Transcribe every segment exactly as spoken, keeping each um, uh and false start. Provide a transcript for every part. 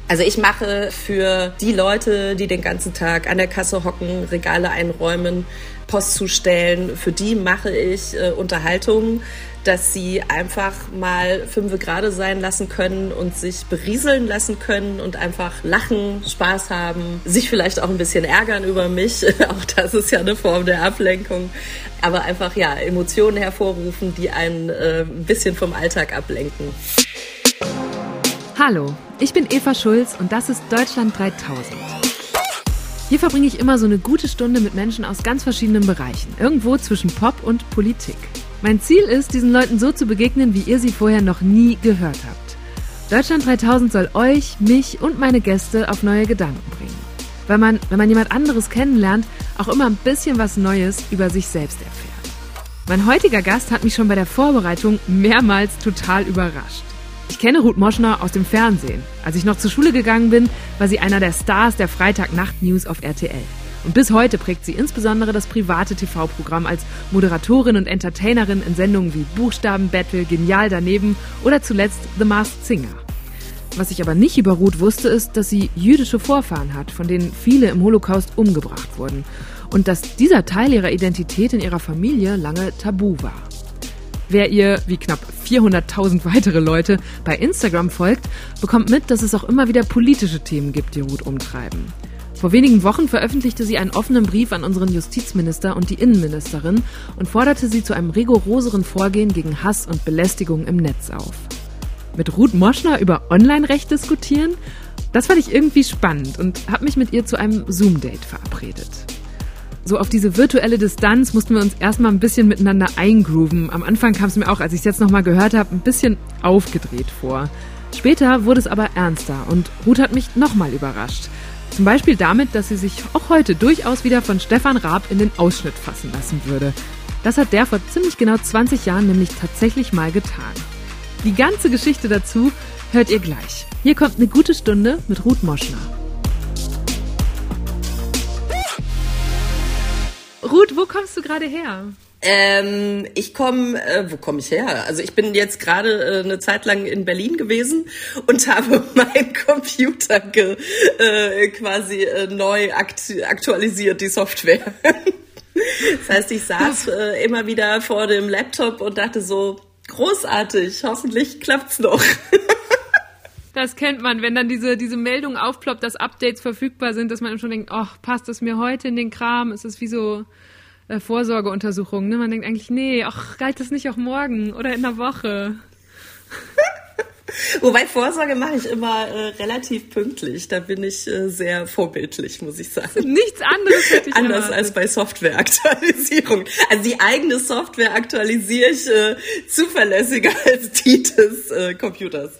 Also ich mache für die Leute, die den ganzen Tag an der Kasse hocken, Regale einräumen, Post zustellen, für die mache ich äh, Unterhaltung, dass sie einfach mal fünfe gerade sein lassen können und sich berieseln lassen können und einfach lachen, Spaß haben, sich vielleicht auch ein bisschen ärgern über mich. Auch das ist ja eine Form der Ablenkung. Aber einfach, ja, Emotionen hervorrufen, die einen äh, ein bisschen vom Alltag ablenken. Hallo, ich bin Eva Schulz und das ist Deutschland dreitausend. Hier verbringe ich immer so eine gute Stunde mit Menschen aus ganz verschiedenen Bereichen, irgendwo zwischen Pop und Politik. Mein Ziel ist, diesen Leuten so zu begegnen, wie ihr sie vorher noch nie gehört habt. Deutschland dreitausend soll euch, mich und meine Gäste auf neue Gedanken bringen. Weil man, wenn man jemand anderes kennenlernt, auch immer ein bisschen was Neues über sich selbst erfährt. Mein heutiger Gast hat mich schon bei der Vorbereitung mehrmals total überrascht. Ich kenne Ruth Moschner aus dem Fernsehen. Als ich noch zur Schule gegangen bin, war sie einer der Stars der Freitagnacht-News auf R T L. Und bis heute prägt sie insbesondere das private T V-Programm als Moderatorin und Entertainerin in Sendungen wie Buchstabenbattle, Genial daneben oder zuletzt The Masked Singer. Was ich aber nicht über Ruth wusste, ist, dass sie jüdische Vorfahren hat, von denen viele im Holocaust umgebracht wurden. Und dass dieser Teil ihrer Identität in ihrer Familie lange tabu war. Wer ihr, wie knapp vierhunderttausend weitere Leute, bei Instagram folgt, bekommt mit, dass es auch immer wieder politische Themen gibt, die Ruth umtreiben. Vor wenigen Wochen veröffentlichte sie einen offenen Brief an unseren Justizminister und die Innenministerin und forderte sie zu einem rigoroseren Vorgehen gegen Hass und Belästigung im Netz auf. Mit Ruth Moschner über Online-Recht diskutieren? Das fand ich irgendwie spannend und habe mich mit ihr zu einem Zoom-Date verabredet. So auf diese virtuelle Distanz mussten wir uns erstmal ein bisschen miteinander eingrooven. Am Anfang kam es mir auch, als ich es jetzt nochmal gehört habe, ein bisschen aufgedreht vor. Später wurde es aber ernster und Ruth hat mich nochmal überrascht. Zum Beispiel damit, dass sie sich auch heute durchaus wieder von Stefan Raab in den Ausschnitt fassen lassen würde. Das hat der vor ziemlich genau zwanzig Jahren nämlich tatsächlich mal getan. Die ganze Geschichte dazu hört ihr gleich. Hier kommt eine gute Stunde mit Ruth Moschner. Ruth, wo kommst du gerade her? Ähm, ich komme, äh, wo komme ich her? Also ich bin jetzt gerade äh, eine Zeit lang in Berlin gewesen und habe meinen Computer ge, äh, quasi äh, neu akt- aktualisiert, die Software. Das heißt, ich saß äh, immer wieder vor dem Laptop und dachte so, großartig, hoffentlich klappt's noch. Das kennt man, wenn dann diese, diese Meldung aufploppt, dass Updates verfügbar sind, dass man schon denkt, ach, passt das mir heute in den Kram? Es ist wie so äh, Vorsorgeuntersuchungen. Ne? Man denkt eigentlich, nee, ach, galt das nicht auch morgen oder in der Woche? Wobei Vorsorge mache ich immer äh, relativ pünktlich. Da bin ich äh, sehr vorbildlich, muss ich sagen. Nichts anderes hätte ich Anders erwartet. als bei Softwareaktualisierung. Also die eigene Software aktualisiere ich äh, zuverlässiger als die des äh, Computers.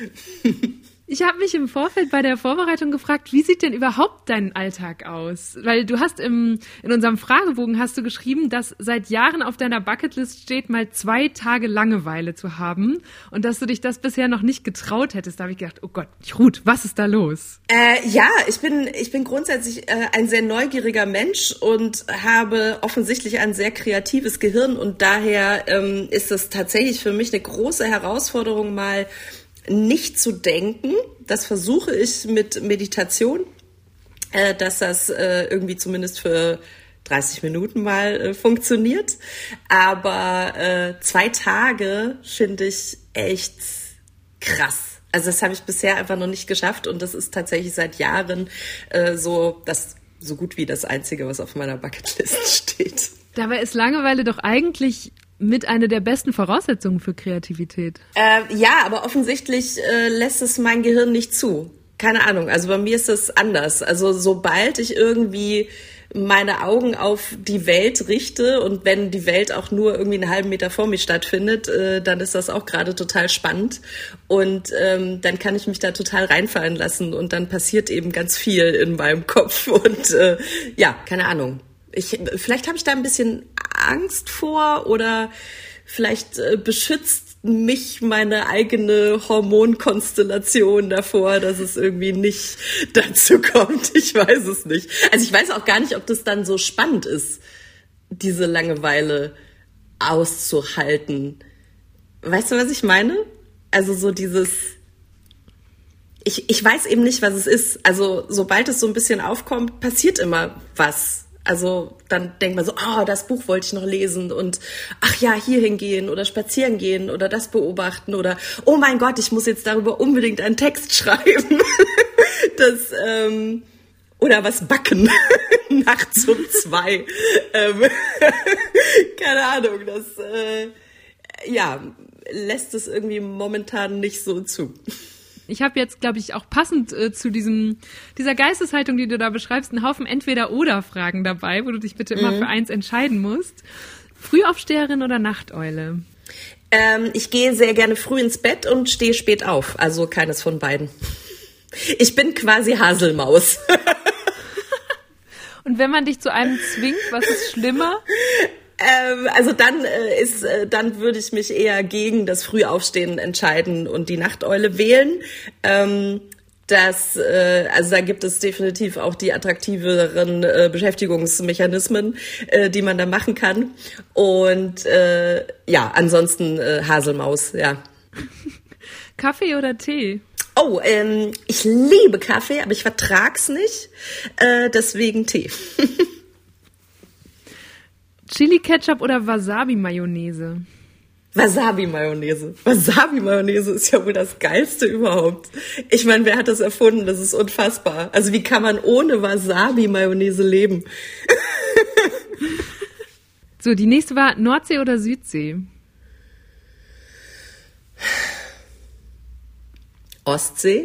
Ich habe mich im Vorfeld bei der Vorbereitung gefragt, wie sieht denn überhaupt dein Alltag aus? Weil du hast im, in unserem Fragebogen hast du geschrieben, dass seit Jahren auf deiner Bucketlist steht, mal zwei Tage Langeweile zu haben und dass du dich das bisher noch nicht getraut hättest. Da habe ich gedacht, oh Gott, Ruth, was ist da los? Äh, ja, ich bin, ich bin grundsätzlich äh, ein sehr neugieriger Mensch und habe offensichtlich ein sehr kreatives Gehirn und daher ähm, ist es tatsächlich für mich eine große Herausforderung, mal nicht zu denken. Das versuche ich mit Meditation, äh, dass das äh, irgendwie zumindest für dreißig Minuten mal äh, funktioniert. Aber äh, zwei Tage finde ich echt krass. Also das habe ich bisher einfach noch nicht geschafft und das ist tatsächlich seit Jahren äh, so das so gut wie das Einzige, was auf meiner Bucketlist steht. Dabei ist Langeweile doch eigentlich mit einer der besten Voraussetzungen für Kreativität. Äh, ja, aber offensichtlich äh, lässt es mein Gehirn nicht zu. Keine Ahnung, also bei mir ist es anders. Also sobald ich irgendwie meine Augen auf die Welt richte und wenn die Welt auch nur irgendwie einen halben Meter vor mir stattfindet, äh, dann ist das auch gerade total spannend und ähm, dann kann ich mich da total reinfallen lassen und dann passiert eben ganz viel in meinem Kopf und äh, ja, keine Ahnung. Ich, vielleicht habe ich da ein bisschen Angst vor oder vielleicht äh, beschützt mich meine eigene Hormonkonstellation davor, dass es irgendwie nicht dazu kommt. Ich weiß es nicht. Also ich weiß auch gar nicht, ob das dann so spannend ist, diese Langeweile auszuhalten. Weißt du, was ich meine? Also so dieses... ich, ich weiß eben nicht, was es ist. Also sobald es so ein bisschen aufkommt, passiert immer was. Also dann denkt man so, oh, das Buch wollte ich noch lesen und ach ja, hier hingehen oder spazieren gehen oder das beobachten oder oh mein Gott, ich muss jetzt darüber unbedingt einen Text schreiben. das, ähm, oder was backen. Nachts um zwei. ähm, keine Ahnung, das äh, ja, lässt es irgendwie momentan nicht so zu. Ich habe jetzt, glaube ich, auch passend äh, zu diesem dieser Geisteshaltung, die du da beschreibst, einen Haufen Entweder-oder-Fragen dabei, wo du dich bitte immer mhm. für eins entscheiden musst. Frühaufsteherin oder Nachteule? Ähm, ich gehe sehr gerne früh ins Bett und stehe spät auf. Also keines von beiden. Ich bin quasi Haselmaus. Und wenn man dich zu einem zwingt, was ist schlimmer? Ähm, also dann äh, ist, äh, dann würde ich mich eher gegen das Frühaufstehen entscheiden und die Nachteule wählen. Ähm, das, äh, also da gibt es definitiv auch die attraktiveren äh, Beschäftigungsmechanismen, äh, die man da machen kann. Und äh, ja, ansonsten äh, Haselmaus, ja. Kaffee oder Tee? Oh, ähm, ich liebe Kaffee, aber ich vertrag's nicht. Äh, deswegen Tee. Chili-Ketchup oder Wasabi-Mayonnaise? Wasabi-Mayonnaise. Wasabi-Mayonnaise ist ja wohl das Geilste überhaupt. Ich meine, wer hat das erfunden? Das ist unfassbar. Also wie kann man ohne Wasabi-Mayonnaise leben? So, die nächste war Nordsee oder Südsee? Ostsee.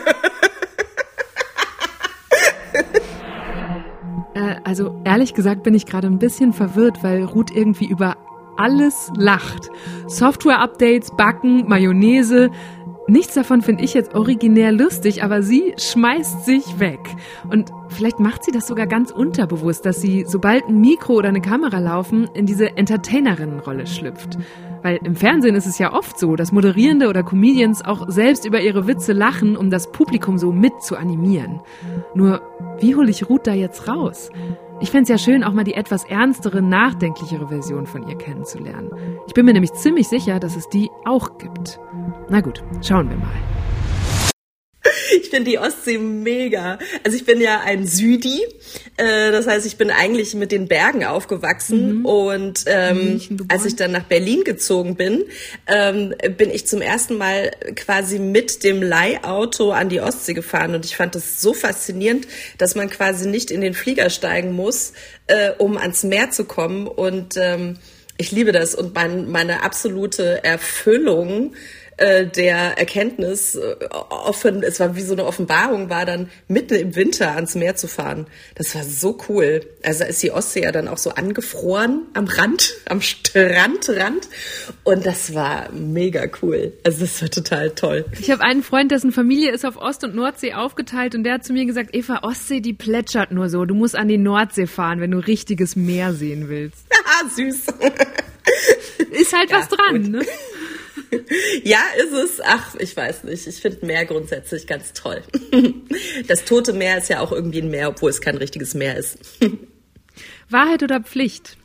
äh, also ehrlich gesagt bin ich gerade ein bisschen verwirrt, weil Ruth irgendwie über alles lacht. Software-Updates, Backen, Mayonnaise. Nichts davon finde ich jetzt originär lustig, aber sie schmeißt sich weg. Und vielleicht macht sie das sogar ganz unterbewusst, dass sie, sobald ein Mikro oder eine Kamera laufen, in diese Entertainerinnenrolle schlüpft. Weil im Fernsehen ist es ja oft so, dass Moderierende oder Comedians auch selbst über ihre Witze lachen, um das Publikum so mit zu animieren. Nur, wie hole ich Ruth da jetzt raus? Ich fände es ja schön, auch mal die etwas ernstere, nachdenklichere Version von ihr kennenzulernen. Ich bin mir nämlich ziemlich sicher, dass es die auch gibt. Na gut, schauen wir mal. Ich finde die Ostsee mega. Also ich bin ja ein Südi, äh, das heißt, ich bin eigentlich mit den Bergen aufgewachsen mhm. und ähm, als ich dann nach Berlin gezogen bin, ähm, bin ich zum ersten Mal quasi mit dem Leihauto an die Ostsee gefahren und ich fand das so faszinierend, dass man quasi nicht in den Flieger steigen muss, äh, um ans Meer zu kommen und ähm, ich liebe das und mein, meine absolute Erfüllung der Erkenntnis offen, es war wie so eine Offenbarung, war dann mitten im Winter ans Meer zu fahren. Das war so cool. Also ist die Ostsee ja dann auch so angefroren am Rand, am Strandrand und das war mega cool. Also das war total toll. Ich habe einen Freund, dessen Familie ist auf Ost- und Nordsee aufgeteilt und der hat zu mir gesagt, Eva, Ostsee, die plätschert nur so. Du musst an die Nordsee fahren, wenn du richtiges Meer sehen willst. Ah, süß. Ist halt ja, was dran, gut. Ne? Ja, ist es. Ach, ich weiß nicht. Ich finde Meer grundsätzlich ganz toll. Das Tote Meer ist ja auch irgendwie ein Meer, obwohl es kein richtiges Meer ist. Wahrheit oder Pflicht?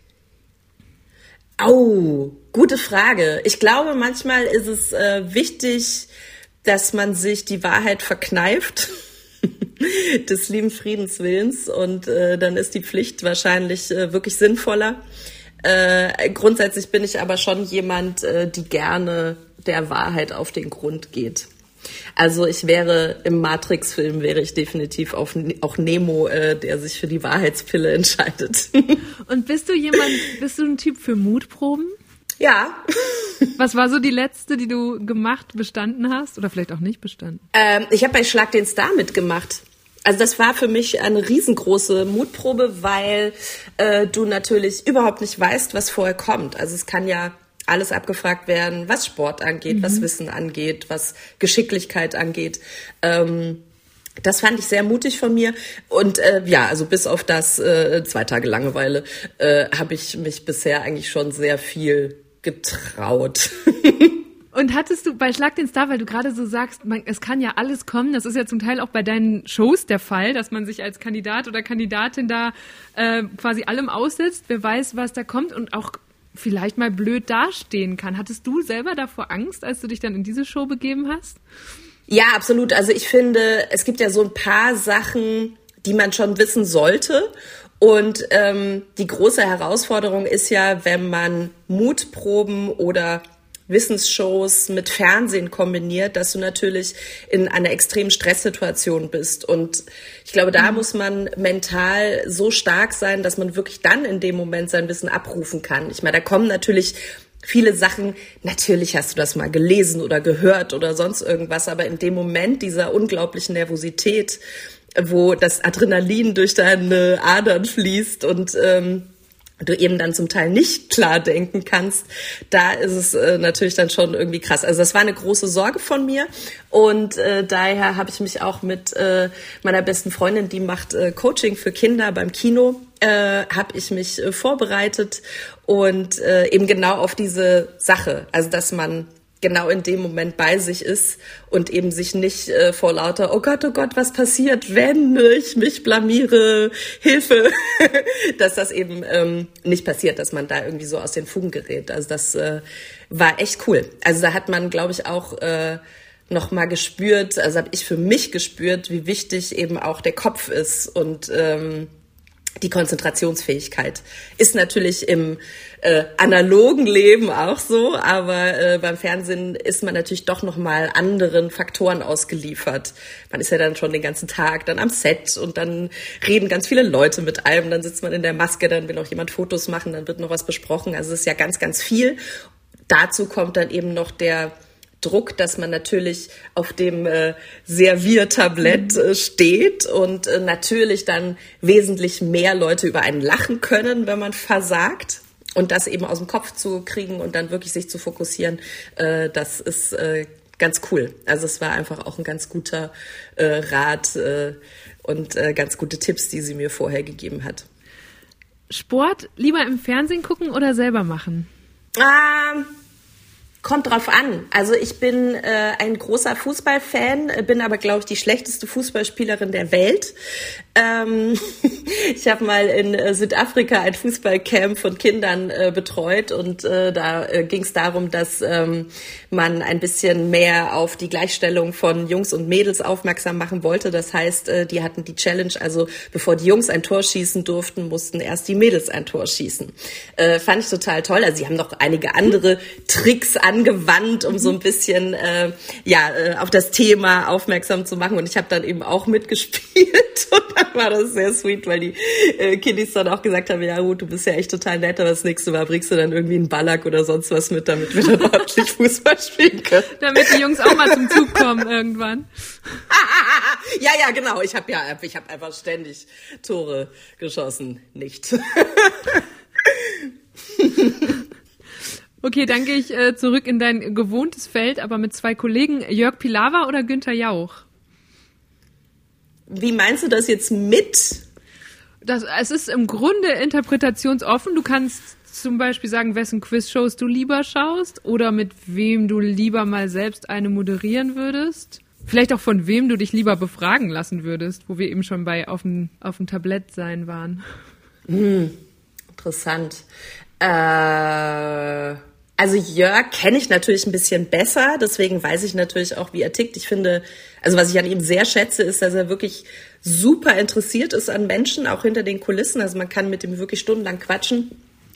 Oh, gute Frage. Ich glaube, manchmal ist es äh, wichtig, dass man sich die Wahrheit verkneift. Des lieben Friedenswillens. Und äh, dann ist die Pflicht wahrscheinlich äh, wirklich sinnvoller. Äh, grundsätzlich bin ich aber schon jemand, äh, die gerne der Wahrheit auf den Grund geht. Also ich wäre im Matrix-Film wäre ich definitiv auf, auch Nemo, äh, der sich für die Wahrheitspille entscheidet. Und bist du jemand, bist du ein Typ für Mutproben? Ja. Was war so die letzte, die du gemacht, bestanden hast? Oder vielleicht auch nicht bestanden? Ähm, ich habe bei Schlag den Star mitgemacht. Also das war für mich eine riesengroße Mutprobe, weil äh, du natürlich überhaupt nicht weißt, was vorher kommt. Also es kann ja alles abgefragt werden, was Sport angeht, mhm. was Wissen angeht, was Geschicklichkeit angeht. Ähm, das fand ich sehr mutig von mir. Und äh, ja, also bis auf das äh, zwei Tage Langeweile äh, habe ich mich bisher eigentlich schon sehr viel getraut. Und hattest du bei Schlag den Star, weil du gerade so sagst, man, es kann ja alles kommen, das ist ja zum Teil auch bei deinen Shows der Fall, dass man sich als Kandidat oder Kandidatin da äh, quasi allem aussetzt, wer weiß, was da kommt und auch vielleicht mal blöd dastehen kann. Hattest du selber davor Angst, als du dich dann in diese Show begeben hast? Ja, absolut. Also ich finde, es gibt ja so ein paar Sachen, die man schon wissen sollte. Und ähm, die große Herausforderung ist ja, wenn man Mutproben oder Wissensshows mit Fernsehen kombiniert, dass du natürlich in einer extremen Stresssituation bist. Und ich glaube, da mhm. muss man mental so stark sein, dass man wirklich dann in dem Moment sein Wissen abrufen kann. Ich meine, da kommen natürlich viele Sachen, natürlich hast du das mal gelesen oder gehört oder sonst irgendwas, aber in dem Moment dieser unglaublichen Nervosität, wo das Adrenalin durch deine Adern fließt und ähm, du eben dann zum Teil nicht klar denken kannst, da ist es äh, natürlich dann schon irgendwie krass. Also das war eine große Sorge von mir und äh, daher habe ich mich auch mit äh, meiner besten Freundin, die macht äh, Coaching für Kinder beim Kino, äh, habe ich mich äh, vorbereitet und äh, eben genau auf diese Sache, also dass man genau in dem Moment bei sich ist und eben sich nicht äh, vor lauter, oh Gott, oh Gott, was passiert, wenn ich mich blamiere, Hilfe, dass das eben ähm, nicht passiert, dass man da irgendwie so aus den Fugen gerät. Also das äh, war echt cool. Also da hat man, glaube ich, auch äh, noch mal gespürt, also habe ich für mich gespürt, wie wichtig eben auch der Kopf ist und ähm, die Konzentrationsfähigkeit ist natürlich im äh, analogen Leben auch so, aber äh, beim Fernsehen ist man natürlich doch noch mal anderen Faktoren ausgeliefert. Man ist ja dann schon den ganzen Tag dann am Set und dann reden ganz viele Leute mit einem, dann sitzt man in der Maske, dann will auch jemand Fotos machen, dann wird noch was besprochen. Also es ist ja ganz, ganz viel. Dazu kommt dann eben noch der Druck, dass man natürlich auf dem äh, Serviertablett äh, steht und äh, natürlich dann wesentlich mehr Leute über einen lachen können, wenn man versagt. Und das eben aus dem Kopf zu kriegen und dann wirklich sich zu fokussieren, äh, das ist äh, ganz cool. Also es war einfach auch ein ganz guter äh, Rat äh, und äh, ganz gute Tipps, die sie mir vorher gegeben hat. Sport lieber im Fernsehen gucken oder selber machen? Ähm... Kommt drauf an. Also ich bin äh, ein großer Fußballfan, bin aber, glaube ich, die schlechteste Fußballspielerin der Welt. Ähm, ich habe mal in äh, Südafrika ein Fußballcamp von Kindern äh, betreut und äh, da äh, ging es darum, dass ähm, man ein bisschen mehr auf die Gleichstellung von Jungs und Mädels aufmerksam machen wollte. Das heißt, äh, die hatten die Challenge, also bevor die Jungs ein Tor schießen durften, mussten erst die Mädels ein Tor schießen. Äh, fand ich total toll. Also sie haben noch einige andere Tricks angewandt, um so ein bisschen äh, ja äh, auf das Thema aufmerksam zu machen. Und ich habe dann eben auch mitgespielt und dann war das sehr sweet, weil die äh, Kiddies dann auch gesagt haben, ja gut, du bist ja echt total nett, aber das nächste Mal bringst du dann irgendwie einen Ballack oder sonst was mit, damit wir dann ordentlich Fußball spielen können. Damit die Jungs auch mal zum Zug kommen irgendwann. Ja, ja, genau. Ich habe ja, ich habe einfach ständig Tore geschossen, nicht. Okay, dann gehe ich äh, zurück in dein gewohntes Feld, aber mit zwei Kollegen, Jörg Pilawa oder Günther Jauch? Wie meinst du das jetzt mit? Das, es ist im Grunde interpretationsoffen. Du kannst zum Beispiel sagen, wessen Quizshows du lieber schaust oder mit wem du lieber mal selbst eine moderieren würdest. Vielleicht auch von wem du dich lieber befragen lassen würdest, wo wir eben schon bei auf dem, auf dem Tablett sein waren. Hm, interessant. Äh... Also Jörg kenne ich natürlich ein bisschen besser, deswegen weiß ich natürlich auch, wie er tickt. Ich finde, also was ich an ihm sehr schätze, ist, dass er wirklich super interessiert ist an Menschen, auch hinter den Kulissen. Also man kann mit ihm wirklich stundenlang quatschen.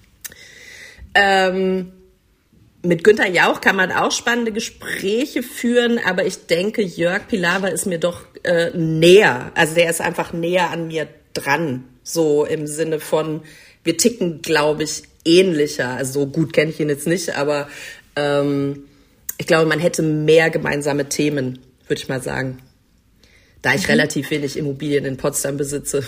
Ähm, mit Günther Jauch kann man auch spannende Gespräche führen, aber ich denke, Jörg Pilawa ist mir doch äh, näher. Also der ist einfach näher an mir dran, so im Sinne von, wir ticken, glaube ich, ähnlicher. Also so gut kenne ich ihn jetzt nicht, aber ähm, ich glaube, man hätte mehr gemeinsame Themen, würde ich mal sagen. Da ich mhm. relativ wenig Immobilien in Potsdam besitze.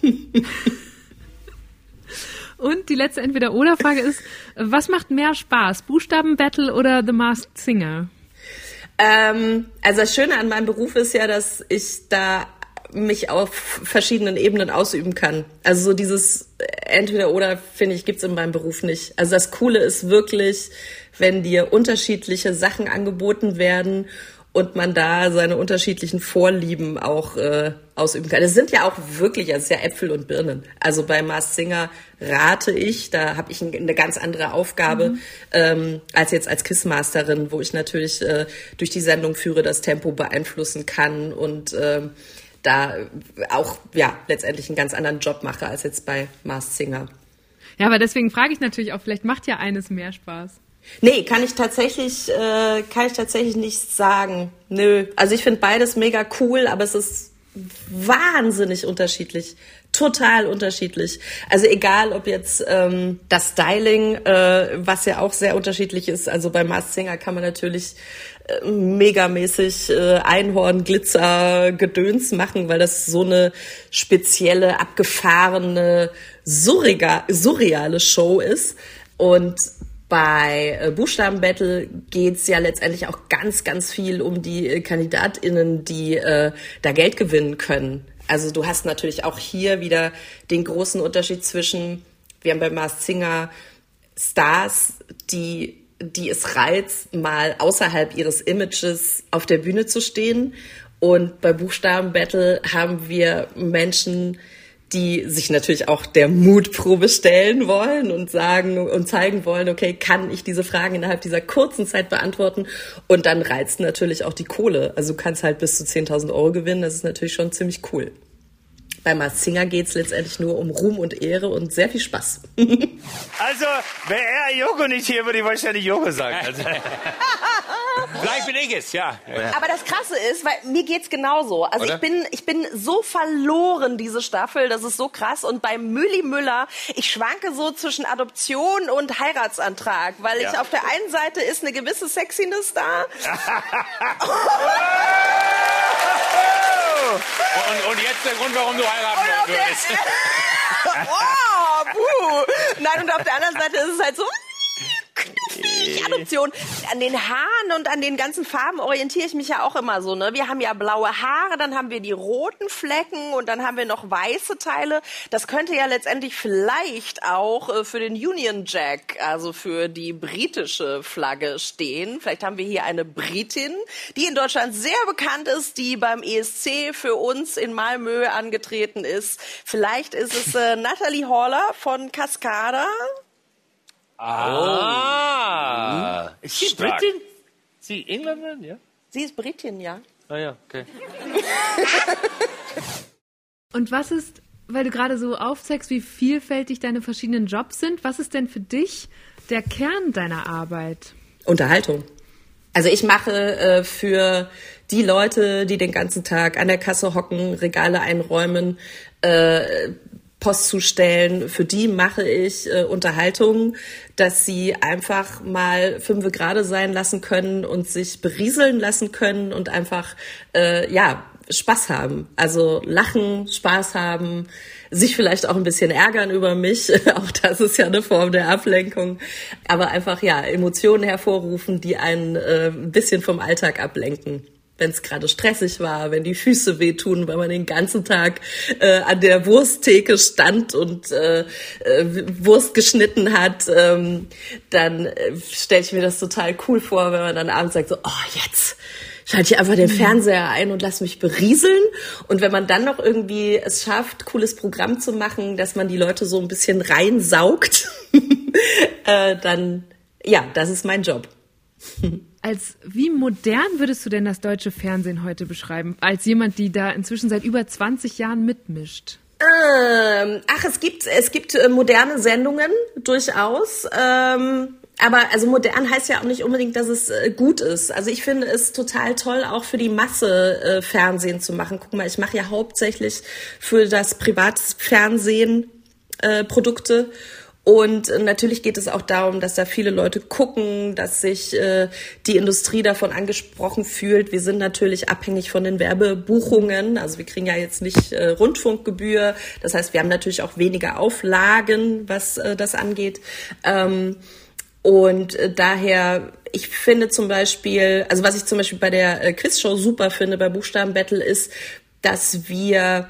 Und die letzte Entweder-Oder-Frage ist, was macht mehr Spaß? Buchstaben-Battle oder The Masked Singer? Ähm, also das Schöne an meinem Beruf ist ja, dass ich da mich auf verschiedenen Ebenen ausüben kann. Also so dieses Entweder-Oder, finde ich, gibt's in meinem Beruf nicht. Also das Coole ist wirklich, wenn dir unterschiedliche Sachen angeboten werden und man da seine unterschiedlichen Vorlieben auch äh, ausüben kann. Es sind ja auch wirklich, es ist ja Äpfel und Birnen. Also bei Masked Singer rate ich, da habe ich eine ganz andere Aufgabe mhm. ähm, als jetzt als Quizmasterin, wo ich natürlich äh, durch die Sendung führe, das Tempo beeinflussen kann und ähm, da auch ja letztendlich einen ganz anderen Job mache als jetzt bei Masked Singer. Ja, aber deswegen frage ich natürlich auch, vielleicht macht ja eines mehr Spaß. Nee, kann ich tatsächlich, äh, kann ich tatsächlich nicht sagen. Nö. Also ich finde beides mega cool, aber es ist wahnsinnig unterschiedlich. Total unterschiedlich. Also egal, ob jetzt ähm, das Styling, äh, was ja auch sehr unterschiedlich ist. Also bei Masked Singer kann man natürlich äh, megamäßig äh, Einhorn, Glitzer, Gedöns machen, weil das so eine spezielle, abgefahrene, surreal, surreale Show ist. Und bei äh, Buchstabenbattle geht's ja letztendlich auch ganz, ganz viel um die äh, KandidatInnen, die äh, da Geld gewinnen können. Also du hast natürlich auch hier wieder den großen Unterschied zwischen, wir haben bei Masked Singer Stars, die, die es reizt, mal außerhalb ihres Images auf der Bühne zu stehen. Und bei Buchstabenbattle haben wir Menschen, die sich natürlich auch der Mutprobe stellen wollen und sagen und zeigen wollen, okay, kann ich diese Fragen innerhalb dieser kurzen Zeit beantworten? Und dann reizt natürlich auch die Kohle. Also du kannst halt bis zu zehntausend Euro gewinnen. Das ist natürlich schon ziemlich cool. Bei Masked Singer geht's letztendlich nur um Ruhm und Ehre und sehr viel Spaß. Also, wäre er Joko nicht hier, würde ich wahrscheinlich Joko sagen. Also. Vielleicht bin ich es, ja. Aber das Krasse ist, weil mir geht's genauso. Also Oder? ich bin, ich bin so verloren, diese Staffel, das ist so krass. Und bei Mülli Müller, ich schwanke so zwischen Adoption und Heiratsantrag, weil ich Ja. auf der einen Seite ist eine gewisse Sexiness da. Und, und jetzt der Grund, warum du heiraten Und auf würdest. der, oh, puh. Nein, und auf der anderen Seite ist es halt so knuffig, Adoption. An den Haaren und an den ganzen Farben orientiere ich mich ja auch immer so, ne? Wir haben ja blaue Haare, dann haben wir die roten Flecken und dann haben wir noch weiße Teile. Das könnte ja letztendlich vielleicht auch äh, für den Union Jack, also für die britische Flagge stehen. Vielleicht haben wir hier eine Britin, die in Deutschland sehr bekannt ist, die beim E S C für uns in Malmö angetreten ist. Vielleicht ist es äh, Natalie Haller von Cascada. Ah. Ist sie Stark. Britin? Sie Engländerin, ja? Sie ist Britin, ja. Ah ja, okay. Und was ist, weil du gerade so aufzeigst, wie vielfältig deine verschiedenen Jobs sind, was ist denn für dich der Kern deiner Arbeit? Unterhaltung. Also ich mache äh, für die Leute, die den ganzen Tag an der Kasse hocken, Regale einräumen, äh, Post zustellen, für die mache ich äh, Unterhaltung, dass sie einfach mal fünfe gerade sein lassen können und sich berieseln lassen können und einfach äh, ja Spaß haben. Also lachen, Spaß haben, sich vielleicht auch ein bisschen ärgern über mich. Auch das ist ja eine Form der Ablenkung. Aber einfach ja Emotionen hervorrufen, die einen äh, ein bisschen vom Alltag ablenken. Wenn es gerade stressig war, wenn die Füße wehtun, weil man den ganzen Tag äh, an der Wursttheke stand und äh, äh, Wurst geschnitten hat, ähm, dann äh, stelle ich mir das total cool vor, wenn man dann abends sagt so, oh jetzt schalte ich einfach den Fernseher ein und lass mich berieseln. Und wenn man dann noch irgendwie es schafft, cooles Programm zu machen, dass man die Leute so ein bisschen reinsaugt, äh, dann ja, das ist mein Job. Als wie modern würdest du denn das deutsche Fernsehen heute beschreiben? Als jemand, die da inzwischen seit über zwanzig Jahren mitmischt. Ähm, ach, es gibt es gibt äh, moderne Sendungen durchaus. Ähm, aber also modern heißt ja auch nicht unbedingt, dass es äh, gut ist. Also ich finde es total toll, auch für die Masse äh, Fernsehen zu machen. Guck mal, ich mache ja hauptsächlich für das Privatfernsehen äh, Produkte. Und natürlich geht es auch darum, dass da viele Leute gucken, dass sich äh, die Industrie davon angesprochen fühlt. Wir sind natürlich abhängig von den Werbebuchungen. Also wir kriegen ja jetzt nicht äh, Rundfunkgebühr. Das heißt, wir haben natürlich auch weniger Auflagen, was äh, das angeht. Ähm, und äh, daher, ich finde zum Beispiel, also was ich zum Beispiel bei der äh, Quizshow super finde, bei Buchstabenbattle, ist, dass wir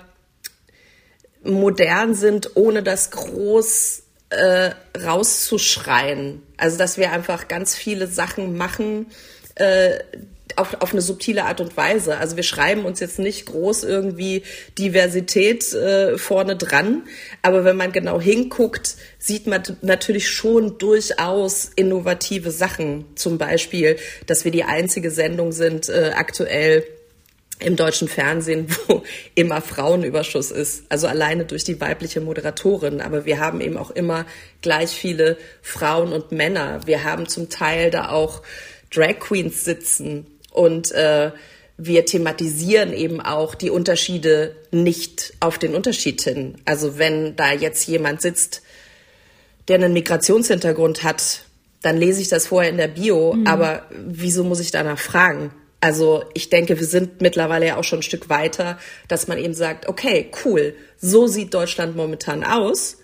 modern sind, ohne das groß Äh, rauszuschreien. Also dass wir einfach ganz viele Sachen machen, äh, auf, auf eine subtile Art und Weise. Also wir schreiben uns jetzt nicht groß irgendwie Diversität äh, vorne dran, aber wenn man genau hinguckt, sieht man natürlich schon durchaus innovative Sachen. Zum Beispiel, dass wir die einzige Sendung sind äh, aktuell im deutschen Fernsehen, wo immer Frauenüberschuss ist. Also alleine durch die weibliche Moderatorin. Aber wir haben eben auch immer gleich viele Frauen und Männer. Wir haben zum Teil da auch Drag Queens sitzen. Und äh, wir thematisieren eben auch die Unterschiede nicht auf den Unterschied hin. Also wenn da jetzt jemand sitzt, der einen Migrationshintergrund hat, dann lese ich das vorher in der Bio. Mhm. Aber wieso muss ich danach fragen? Also ich denke, wir sind mittlerweile ja auch schon ein Stück weiter, dass man eben sagt, okay, cool, so sieht Deutschland momentan aus.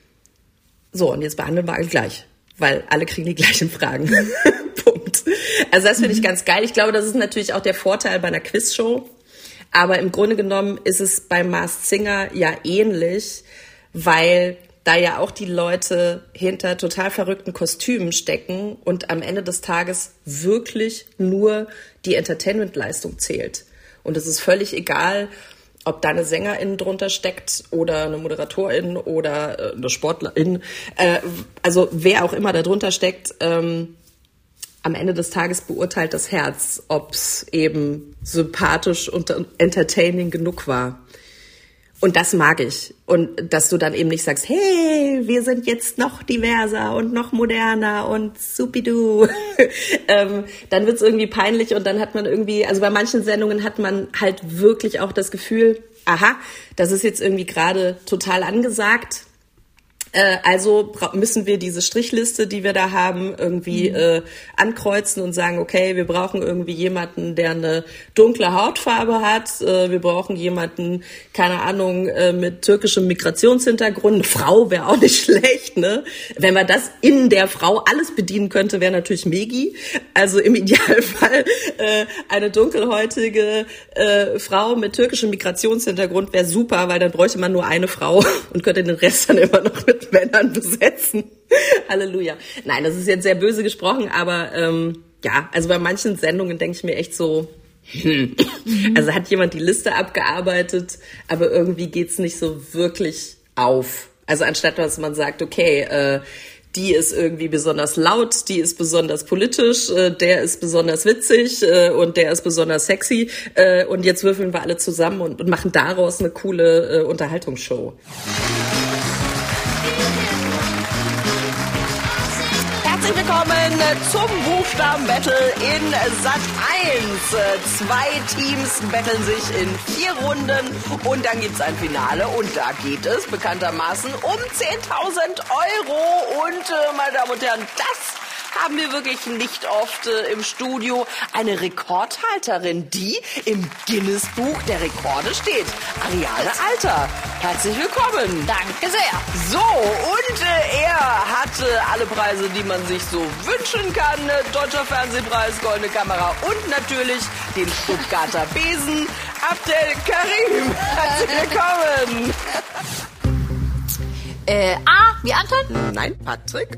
So, und jetzt behandeln wir alle gleich, weil alle kriegen die gleichen Fragen. Punkt. Also das finde ich ganz geil. Ich glaube, das ist natürlich auch der Vorteil bei einer Quizshow. Aber im Grunde genommen ist es bei Masked Singer ja ähnlich, weil da ja auch die Leute hinter total verrückten Kostümen stecken und am Ende des Tages wirklich nur die Entertainment-Leistung zählt. Und es ist völlig egal, ob da eine Sängerin drunter steckt oder eine Moderatorin oder eine Sportlerin, äh, also wer auch immer da drunter steckt, ähm, am Ende des Tages beurteilt das Herz, ob es eben sympathisch und entertaining genug war. Und das mag ich. Und dass du dann eben nicht sagst, hey, wir sind jetzt noch diverser und noch moderner und supidu. ähm, dann wird's irgendwie peinlich und dann hat man irgendwie, also bei manchen Sendungen hat man halt wirklich auch das Gefühl, aha, das ist jetzt irgendwie gerade total angesagt. Äh, also müssen wir diese Strichliste, die wir da haben, irgendwie mhm. äh, ankreuzen und sagen, okay, wir brauchen irgendwie jemanden, der eine dunkle Hautfarbe hat. Äh, wir brauchen jemanden, keine Ahnung, äh, mit türkischem Migrationshintergrund. Eine Frau wäre auch nicht schlecht, ne? Wenn man das in der Frau alles bedienen könnte, wäre natürlich Megi. Also im Idealfall äh, eine dunkelhäutige äh, Frau mit türkischem Migrationshintergrund wäre super, weil dann bräuchte man nur eine Frau und könnte den Rest dann immer noch mit Männern besetzen. Halleluja. Nein, das ist jetzt sehr böse gesprochen, aber ähm, ja, also bei manchen Sendungen denke ich mir echt so, hm. Also hat jemand die Liste abgearbeitet, aber irgendwie geht's nicht so wirklich auf. Also anstatt dass man sagt, okay, äh, die ist irgendwie besonders laut, die ist besonders politisch, äh, der ist besonders witzig äh, und der ist besonders sexy äh, und jetzt würfeln wir alle zusammen und, und machen daraus eine coole äh, Unterhaltungsshow. Herzlich willkommen zum Buchstaben-Battle in Sat eins. Zwei Teams betteln sich in vier Runden und dann gibt's ein Finale und da geht es bekanntermaßen um zehntausend Euro. Und äh, meine Damen und Herren, das haben wir wirklich nicht oft äh, im Studio. Eine Rekordhalterin, die im Guinness-Buch der Rekorde steht. Ariane Alter, herzlich willkommen. Danke sehr. So, und äh, er hatte alle Preise, die man sich so wünschen kann. Deutscher Fernsehpreis, Goldene Kamera und natürlich den Stuttgarter Besen. Abdel Karim, herzlich willkommen. Äh, A, wie Anton? Nein, Patrick.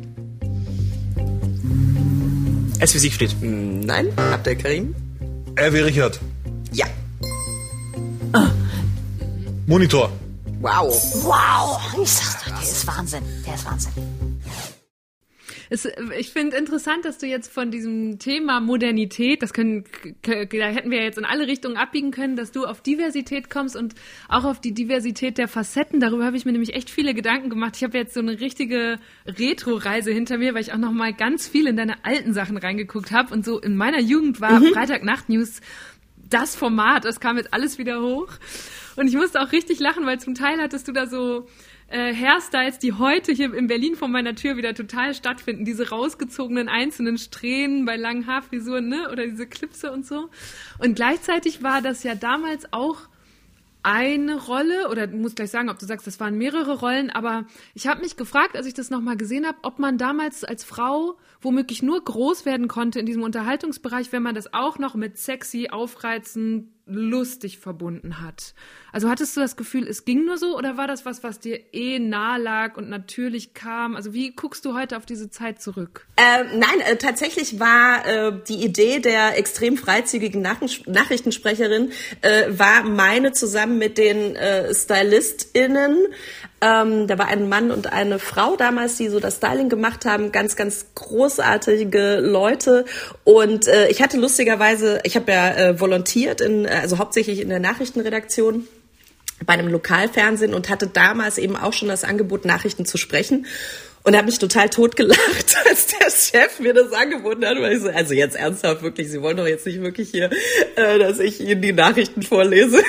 S wie Siegfried. Nein, Abdel Karim. R wie Richard. Ja. Ah. Monitor. Wow. Wow, ich sag's doch, der ist Wahnsinn. Der ist Wahnsinn. Es, ich finde interessant, dass du jetzt von diesem Thema Modernität, das können, da hätten wir jetzt in alle Richtungen abbiegen können, dass du auf Diversität kommst und auch auf die Diversität der Facetten. Darüber habe ich mir nämlich echt viele Gedanken gemacht. Ich habe jetzt so eine richtige Retro-Reise hinter mir, weil ich auch noch mal ganz viel in deine alten Sachen reingeguckt habe. Und so in meiner Jugend war mhm. Freitagnacht-News das Format. Das kam jetzt alles wieder hoch. Und ich musste auch richtig lachen, weil zum Teil hattest du da so Äh, Hairstyles, die heute hier in Berlin vor meiner Tür wieder total stattfinden. Diese rausgezogenen einzelnen Strähnen bei langen Haarfrisuren, ne? Oder diese Klipse und so. Und gleichzeitig war das ja damals auch eine Rolle, oder du musst gleich sagen, ob du sagst, das waren mehrere Rollen, aber ich habe mich gefragt, als ich das nochmal gesehen habe, ob man damals als Frau womöglich nur groß werden konnte in diesem Unterhaltungsbereich, wenn man das auch noch mit sexy, aufreizend, lustig verbunden hat. Also hattest du das Gefühl, es ging nur so oder war das was, was dir eh nahe lag und natürlich kam? Also wie guckst du heute auf diese Zeit zurück? Ähm, nein, äh, tatsächlich war äh, die Idee der extrem freizügigen Nach- Nachrichtensprecherin äh, war meine zusammen mit den äh, StylistInnen. Ähm, da war ein Mann und eine Frau damals, die so das Styling gemacht haben. Ganz, ganz großartige Leute. Und äh, ich hatte lustigerweise, ich habe ja äh, volontiert, in, also hauptsächlich in der Nachrichtenredaktion bei einem Lokalfernsehen und hatte damals eben auch schon das Angebot, Nachrichten zu sprechen. Und habe mich total totgelacht, als der Chef mir das angeboten hat. Weil ich so, also jetzt ernsthaft, wirklich, Sie wollen doch jetzt nicht wirklich hier, äh, dass ich Ihnen die Nachrichten vorlese.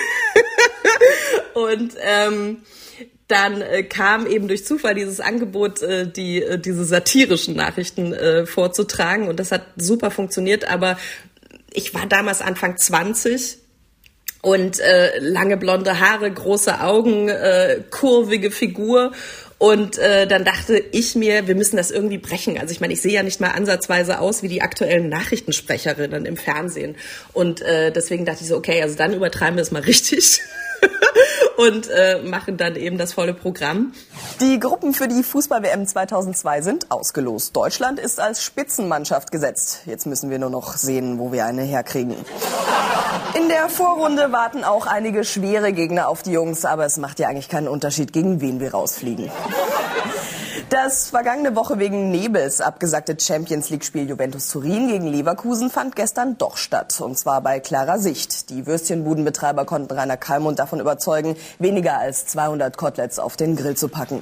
Und ähm, dann äh, kam eben durch Zufall dieses Angebot, äh, die äh, diese satirischen Nachrichten äh, vorzutragen. Und das hat super funktioniert. Aber ich war damals Anfang zwanzig und äh, lange blonde Haare, große Augen, äh, kurvige Figur. Und äh, dann dachte ich mir, wir müssen das irgendwie brechen. Also ich meine, ich sehe ja nicht mal ansatzweise aus wie die aktuellen Nachrichtensprecherinnen im Fernsehen. Und äh, deswegen dachte ich so, okay, also dann übertreiben wir es mal richtig. Und äh, machen dann eben das volle Programm. Die Gruppen für die Fußball-W M zweitausendzwei sind ausgelost. Deutschland ist als Spitzenmannschaft gesetzt. Jetzt müssen wir nur noch sehen, wo wir eine herkriegen. In der Vorrunde warten auch einige schwere Gegner auf die Jungs, aber es macht ja eigentlich keinen Unterschied, gegen wen wir rausfliegen. Das vergangene Woche wegen Nebels abgesagte Champions-League-Spiel Juventus Turin gegen Leverkusen fand gestern doch statt. Und zwar bei klarer Sicht. Die Würstchenbudenbetreiber konnten Rainer Kallmund davon überzeugen, weniger als zweihundert Koteletts auf den Grill zu packen.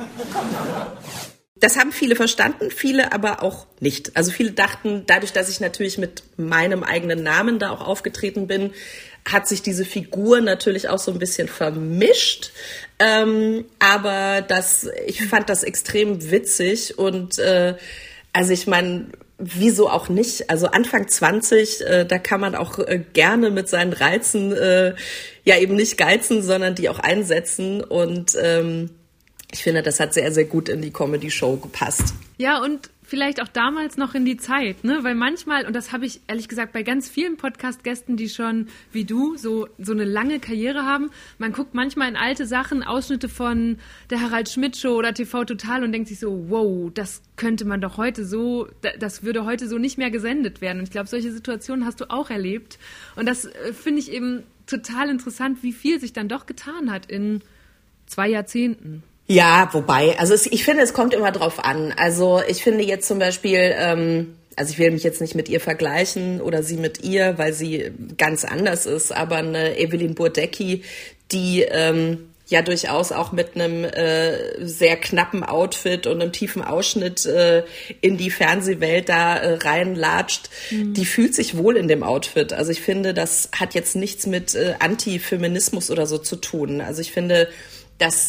Das haben viele verstanden, viele aber auch nicht. Also viele dachten, dadurch, dass ich natürlich mit meinem eigenen Namen da auch aufgetreten bin, hat sich diese Figur natürlich auch so ein bisschen vermischt. Ähm, aber das, ich fand das extrem witzig und äh, also ich meine, wieso auch nicht? Also Anfang zwanzig, äh, da kann man auch äh, gerne mit seinen Reizen äh, ja eben nicht geizen, sondern die auch einsetzen und ähm, ich finde, das hat sehr, sehr gut in die Comedy-Show gepasst. Ja, und vielleicht auch damals noch in die Zeit, ne? Weil manchmal, und das habe ich ehrlich gesagt bei ganz vielen Podcast-Gästen, die schon wie du so so eine lange Karriere haben, man guckt manchmal in alte Sachen, Ausschnitte von der Harald Schmidt Show oder T V Total und denkt sich so, wow, das könnte man doch heute so, das würde heute so nicht mehr gesendet werden. Und ich glaube, solche Situationen hast du auch erlebt. Und das äh, finde ich eben total interessant, wie viel sich dann doch getan hat in zwei Jahrzehnten. Ja, wobei, also es, ich finde, es kommt immer drauf an. Also ich finde jetzt zum Beispiel, ähm, also ich will mich jetzt nicht mit ihr vergleichen oder sie mit ihr, weil sie ganz anders ist, aber eine Evelyn Burdecki, die ähm, ja durchaus auch mit einem äh, sehr knappen Outfit und einem tiefen Ausschnitt äh, in die Fernsehwelt da äh, reinlatscht, mhm. die fühlt sich wohl in dem Outfit. Also ich finde, das hat jetzt nichts mit äh, Antifeminismus oder so zu tun. Also ich finde, dass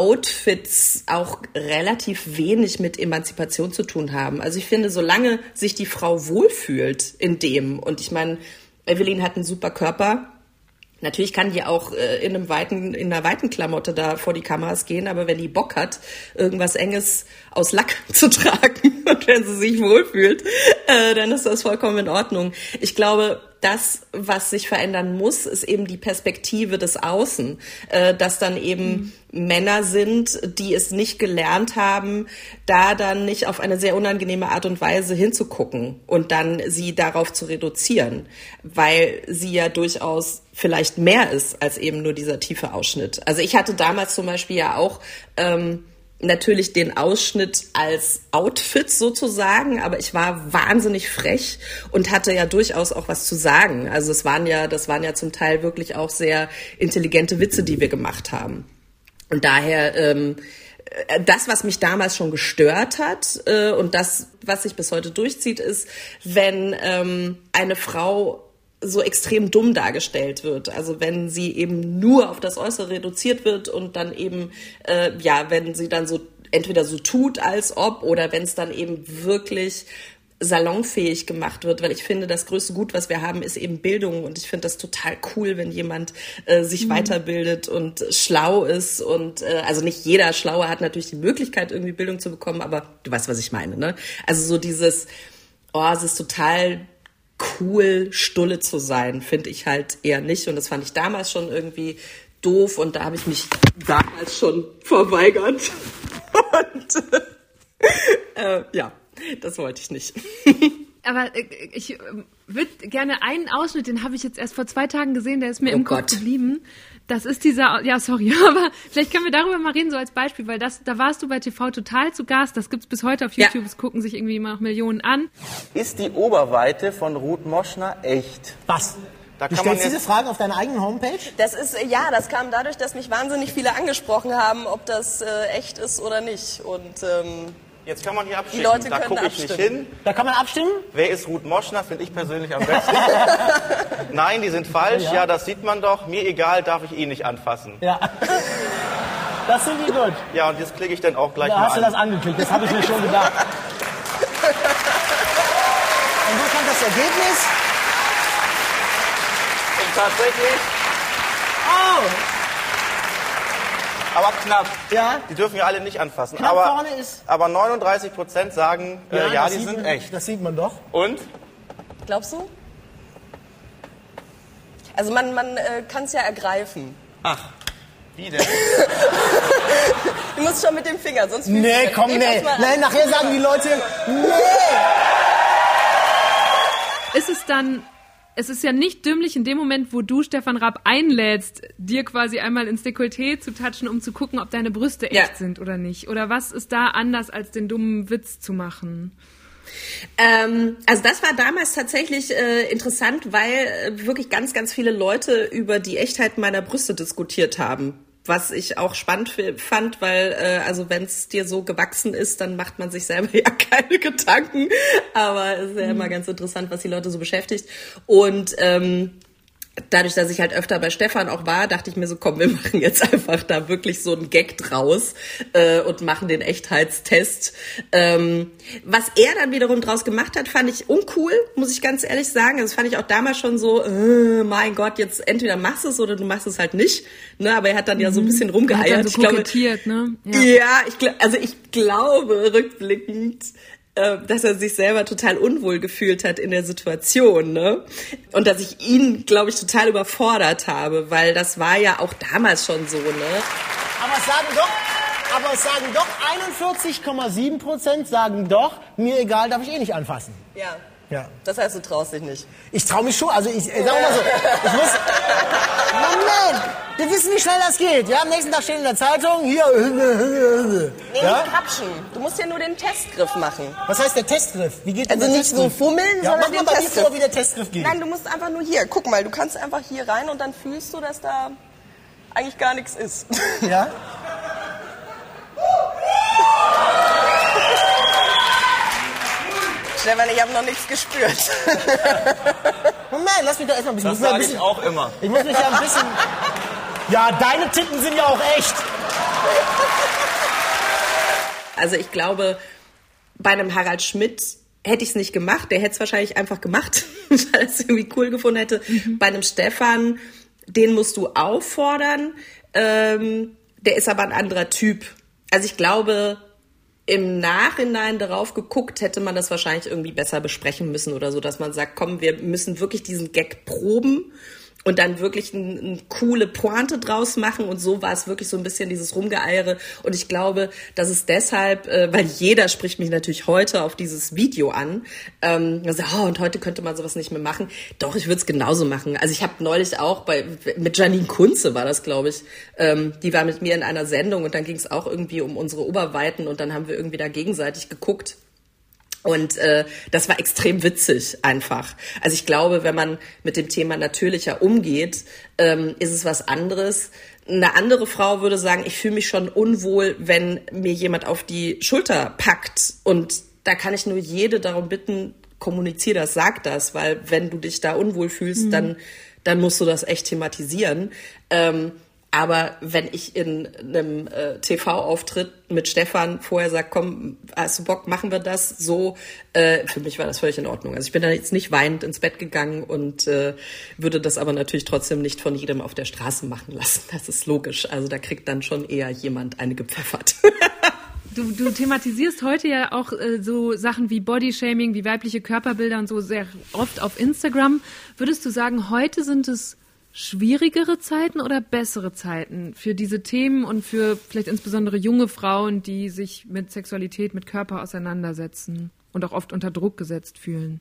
Outfits auch relativ wenig mit Emanzipation zu tun haben. Also ich finde, solange sich die Frau wohlfühlt in dem, und ich meine, Evelyn hat einen super Körper, natürlich kann die auch äh, in einem weiten, in einer weiten Klamotte da vor die Kameras gehen, aber wenn die Bock hat, irgendwas Enges aus Lack zu tragen und wenn sie sich wohlfühlt, äh, dann ist das vollkommen in Ordnung. Ich glaube, das, was sich verändern muss, ist eben die Perspektive des Außen, äh, dass dann eben mhm. Männer sind, die es nicht gelernt haben, da dann nicht auf eine sehr unangenehme Art und Weise hinzugucken und dann sie darauf zu reduzieren, weil sie ja durchaus vielleicht mehr ist als eben nur dieser tiefe Ausschnitt. Also ich hatte damals zum Beispiel ja auch ähm, natürlich den Ausschnitt als Outfit sozusagen, aber ich war wahnsinnig frech und hatte ja durchaus auch was zu sagen. Also es waren ja, das waren ja zum Teil wirklich auch sehr intelligente Witze, die wir gemacht haben. Und daher ähm, das, was mich damals schon gestört hat äh, und das, was sich bis heute durchzieht, ist, wenn ähm, eine Frau so extrem dumm dargestellt wird. Also wenn sie eben nur auf das Äußere reduziert wird und dann eben, äh, ja, wenn sie dann so entweder so tut, als ob, oder wenn es dann eben wirklich salonfähig gemacht wird, weil ich finde, das größte Gut, was wir haben, ist eben Bildung und ich finde das total cool, wenn jemand äh, sich mhm. weiterbildet und schlau ist und äh, also nicht jeder Schlaue hat natürlich die Möglichkeit, irgendwie Bildung zu bekommen, aber du weißt, was ich meine, ne? Also so dieses, oh, es ist total cool, Stulle zu sein, finde ich halt eher nicht. Und das fand ich damals schon irgendwie doof und da habe ich mich damals schon verweigert. Und äh, ja, das wollte ich nicht. Aber äh, ich äh, würde gerne einen Ausschnitt, den habe ich jetzt erst vor zwei Tagen gesehen, der ist mir Oh im Kopf Gott. geblieben. Das ist dieser, ja sorry, aber vielleicht können wir darüber mal reden, so als Beispiel, weil das, da warst du bei T V Total zu Gast, das gibt's bis heute auf YouTube, es gucken sich irgendwie immer noch Millionen an. Ist die Oberweite von Ruth Moschner echt? Was? Da Du kann man stellst jetzt- diese Fragen auf deiner eigenen Homepage? Das ist, äh, ja, das kam dadurch, dass mich wahnsinnig viele angesprochen haben, ob das äh, echt ist oder nicht. Und ähm, Jetzt kann man hier abschicken. Die Leute da können gucke ich nicht abstimmen. hin. Da kann man abstimmen? Wer ist Ruth Moschner? Finde ich persönlich am besten. Nein, die sind falsch. Ja. Ja, das sieht man doch. Mir egal, darf ich eh nicht anfassen. Ja. Das finde ich gut. Ja, und jetzt klicke ich dann auch gleich Da mal hast du an. das angeklickt, das habe ich mir schon gedacht. Und wo kommt das Ergebnis? Und tatsächlich, Oh! aber knapp. Ja? Die dürfen ja alle nicht anfassen. Knapp aber, vorne ist- aber neununddreißig Prozent sagen, ja, äh, ja das die sieht sind man, echt. Das sieht man doch. Und? glaubst du? Also man, man äh, kann es ja ergreifen. Ach, wie denn? Du musst schon mit dem Finger, sonst fühlst Nee, du- komm, pass nee. mal an. Nein, nachher sagen die Leute, nee. Ist es dann, es ist ja nicht dümmlich in dem Moment, wo du Stefan Raab einlädst, dir quasi einmal ins Dekolleté zu touchen, um zu gucken, ob deine Brüste echt Ja. sind oder nicht. Oder was ist da anders, als den dummen Witz zu machen? Ähm, also das war damals tatsächlich äh, interessant, weil äh, wirklich ganz, ganz viele Leute über die Echtheit meiner Brüste diskutiert haben. Was ich auch spannend f- fand, weil äh, also wenn es dir so gewachsen ist, dann macht man sich selber ja keine Gedanken. Aber es ist ja immer ganz interessant, was die Leute so beschäftigt. Und ähm, dadurch, dass ich halt öfter bei Stefan auch war, dachte ich mir so, komm, wir machen jetzt einfach da wirklich so einen Gag draus äh, und machen den Echtheitstest. Ähm, was er dann wiederum draus gemacht hat, fand ich uncool, muss ich ganz ehrlich sagen. Also das fand ich auch damals schon so, äh, mein Gott, jetzt entweder machst du es oder du machst es halt nicht. Ne, aber er hat dann ja so ein bisschen Er rumgeeiert. hat dann so Ich glaube, kokettiert, ne? ja, ich glaub, also ich glaube rückblickend, äh, dass er sich selber total unwohl gefühlt hat in der Situation, ne? Und dass ich ihn, glaube ich, total überfordert habe, weil das war ja auch damals schon so, ne? Aber es sagen doch, aber es sagen doch einundvierzig Komma sieben Prozent sagen doch, mir egal, darf ich eh nicht anfassen. Ja, Ja. das heißt, du traust dich nicht. Ich traue mich schon, also ich äh, sag mal so, ich muss, Moment, wir wissen, wie schnell das geht. Ja, am nächsten Tag steht in der Zeitung, hier, Nee, ja? nicht krapschen. Du musst ja nur den Testgriff machen. Was heißt der Testgriff? Wie geht denn Also der nicht so Testgriff? fummeln, Ja, mach sondern mal den bei mir Testgriff. vor, wie der Testgriff geht. Nein, du musst einfach nur hier. Guck mal, du kannst einfach hier rein und dann fühlst du, dass da eigentlich gar nichts ist. Ja? Stefan, ich habe noch nichts gespürt. Moment, lass mich doch erstmal ein bisschen. Das ich muss mir ein sage ich bisschen auch immer. ich muss mich ja ein bisschen. Ja, deine Titten sind ja auch echt. Also ich glaube, bei einem Harald Schmidt hätte ich es nicht gemacht. Der hätte es wahrscheinlich einfach gemacht, weil er es irgendwie cool gefunden hätte. Mhm. Bei einem Stefan, den musst du auffordern. Ähm, der ist aber ein anderer Typ. Also ich glaube, im Nachhinein darauf geguckt, hätte man das wahrscheinlich irgendwie besser besprechen müssen oder so, dass man sagt, komm, wir müssen wirklich diesen Gag proben und dann wirklich eine ein coole Pointe draus machen. Und so war es wirklich so ein bisschen dieses Rumgeeiere. Und ich glaube, dass es deshalb, äh, weil jeder spricht mich natürlich heute auf dieses Video an, ähm, also, oh, und heute könnte man sowas nicht mehr machen. Doch, ich würde es genauso machen. Also ich habe neulich auch bei mit Janine Kunze war das, glaube ich, ähm, die war mit mir in einer Sendung und dann ging es auch irgendwie um unsere Oberweiten und dann haben wir irgendwie da gegenseitig geguckt. Und äh, das war extrem witzig einfach. Also ich glaube, wenn man mit dem Thema natürlicher umgeht, ähm, ist es was anderes. Eine andere Frau würde sagen, ich fühle mich schon unwohl, wenn mir jemand auf die Schulter packt. Und da kann ich nur jede darum bitten, kommunizier das, sag das. Weil wenn du dich da unwohl fühlst, mhm. dann, dann musst du das echt thematisieren. Ähm, Aber wenn ich in einem äh, T V-Auftritt mit Stefan vorher sage, komm, hast du Bock, machen wir das so, äh, für mich war das völlig in Ordnung. Also ich bin da jetzt nicht weinend ins Bett gegangen und äh, würde das aber natürlich trotzdem nicht von jedem auf der Straße machen lassen. Das ist logisch. Also da kriegt dann schon eher jemand eine gepfeffert. du, du thematisierst heute ja auch äh, so Sachen wie Bodyshaming, wie weibliche Körperbilder und so sehr oft auf Instagram. Würdest du sagen, heute sind es schwierigere Zeiten oder bessere Zeiten für diese Themen und für vielleicht insbesondere junge Frauen, die sich mit Sexualität, mit Körper auseinandersetzen und auch oft unter Druck gesetzt fühlen?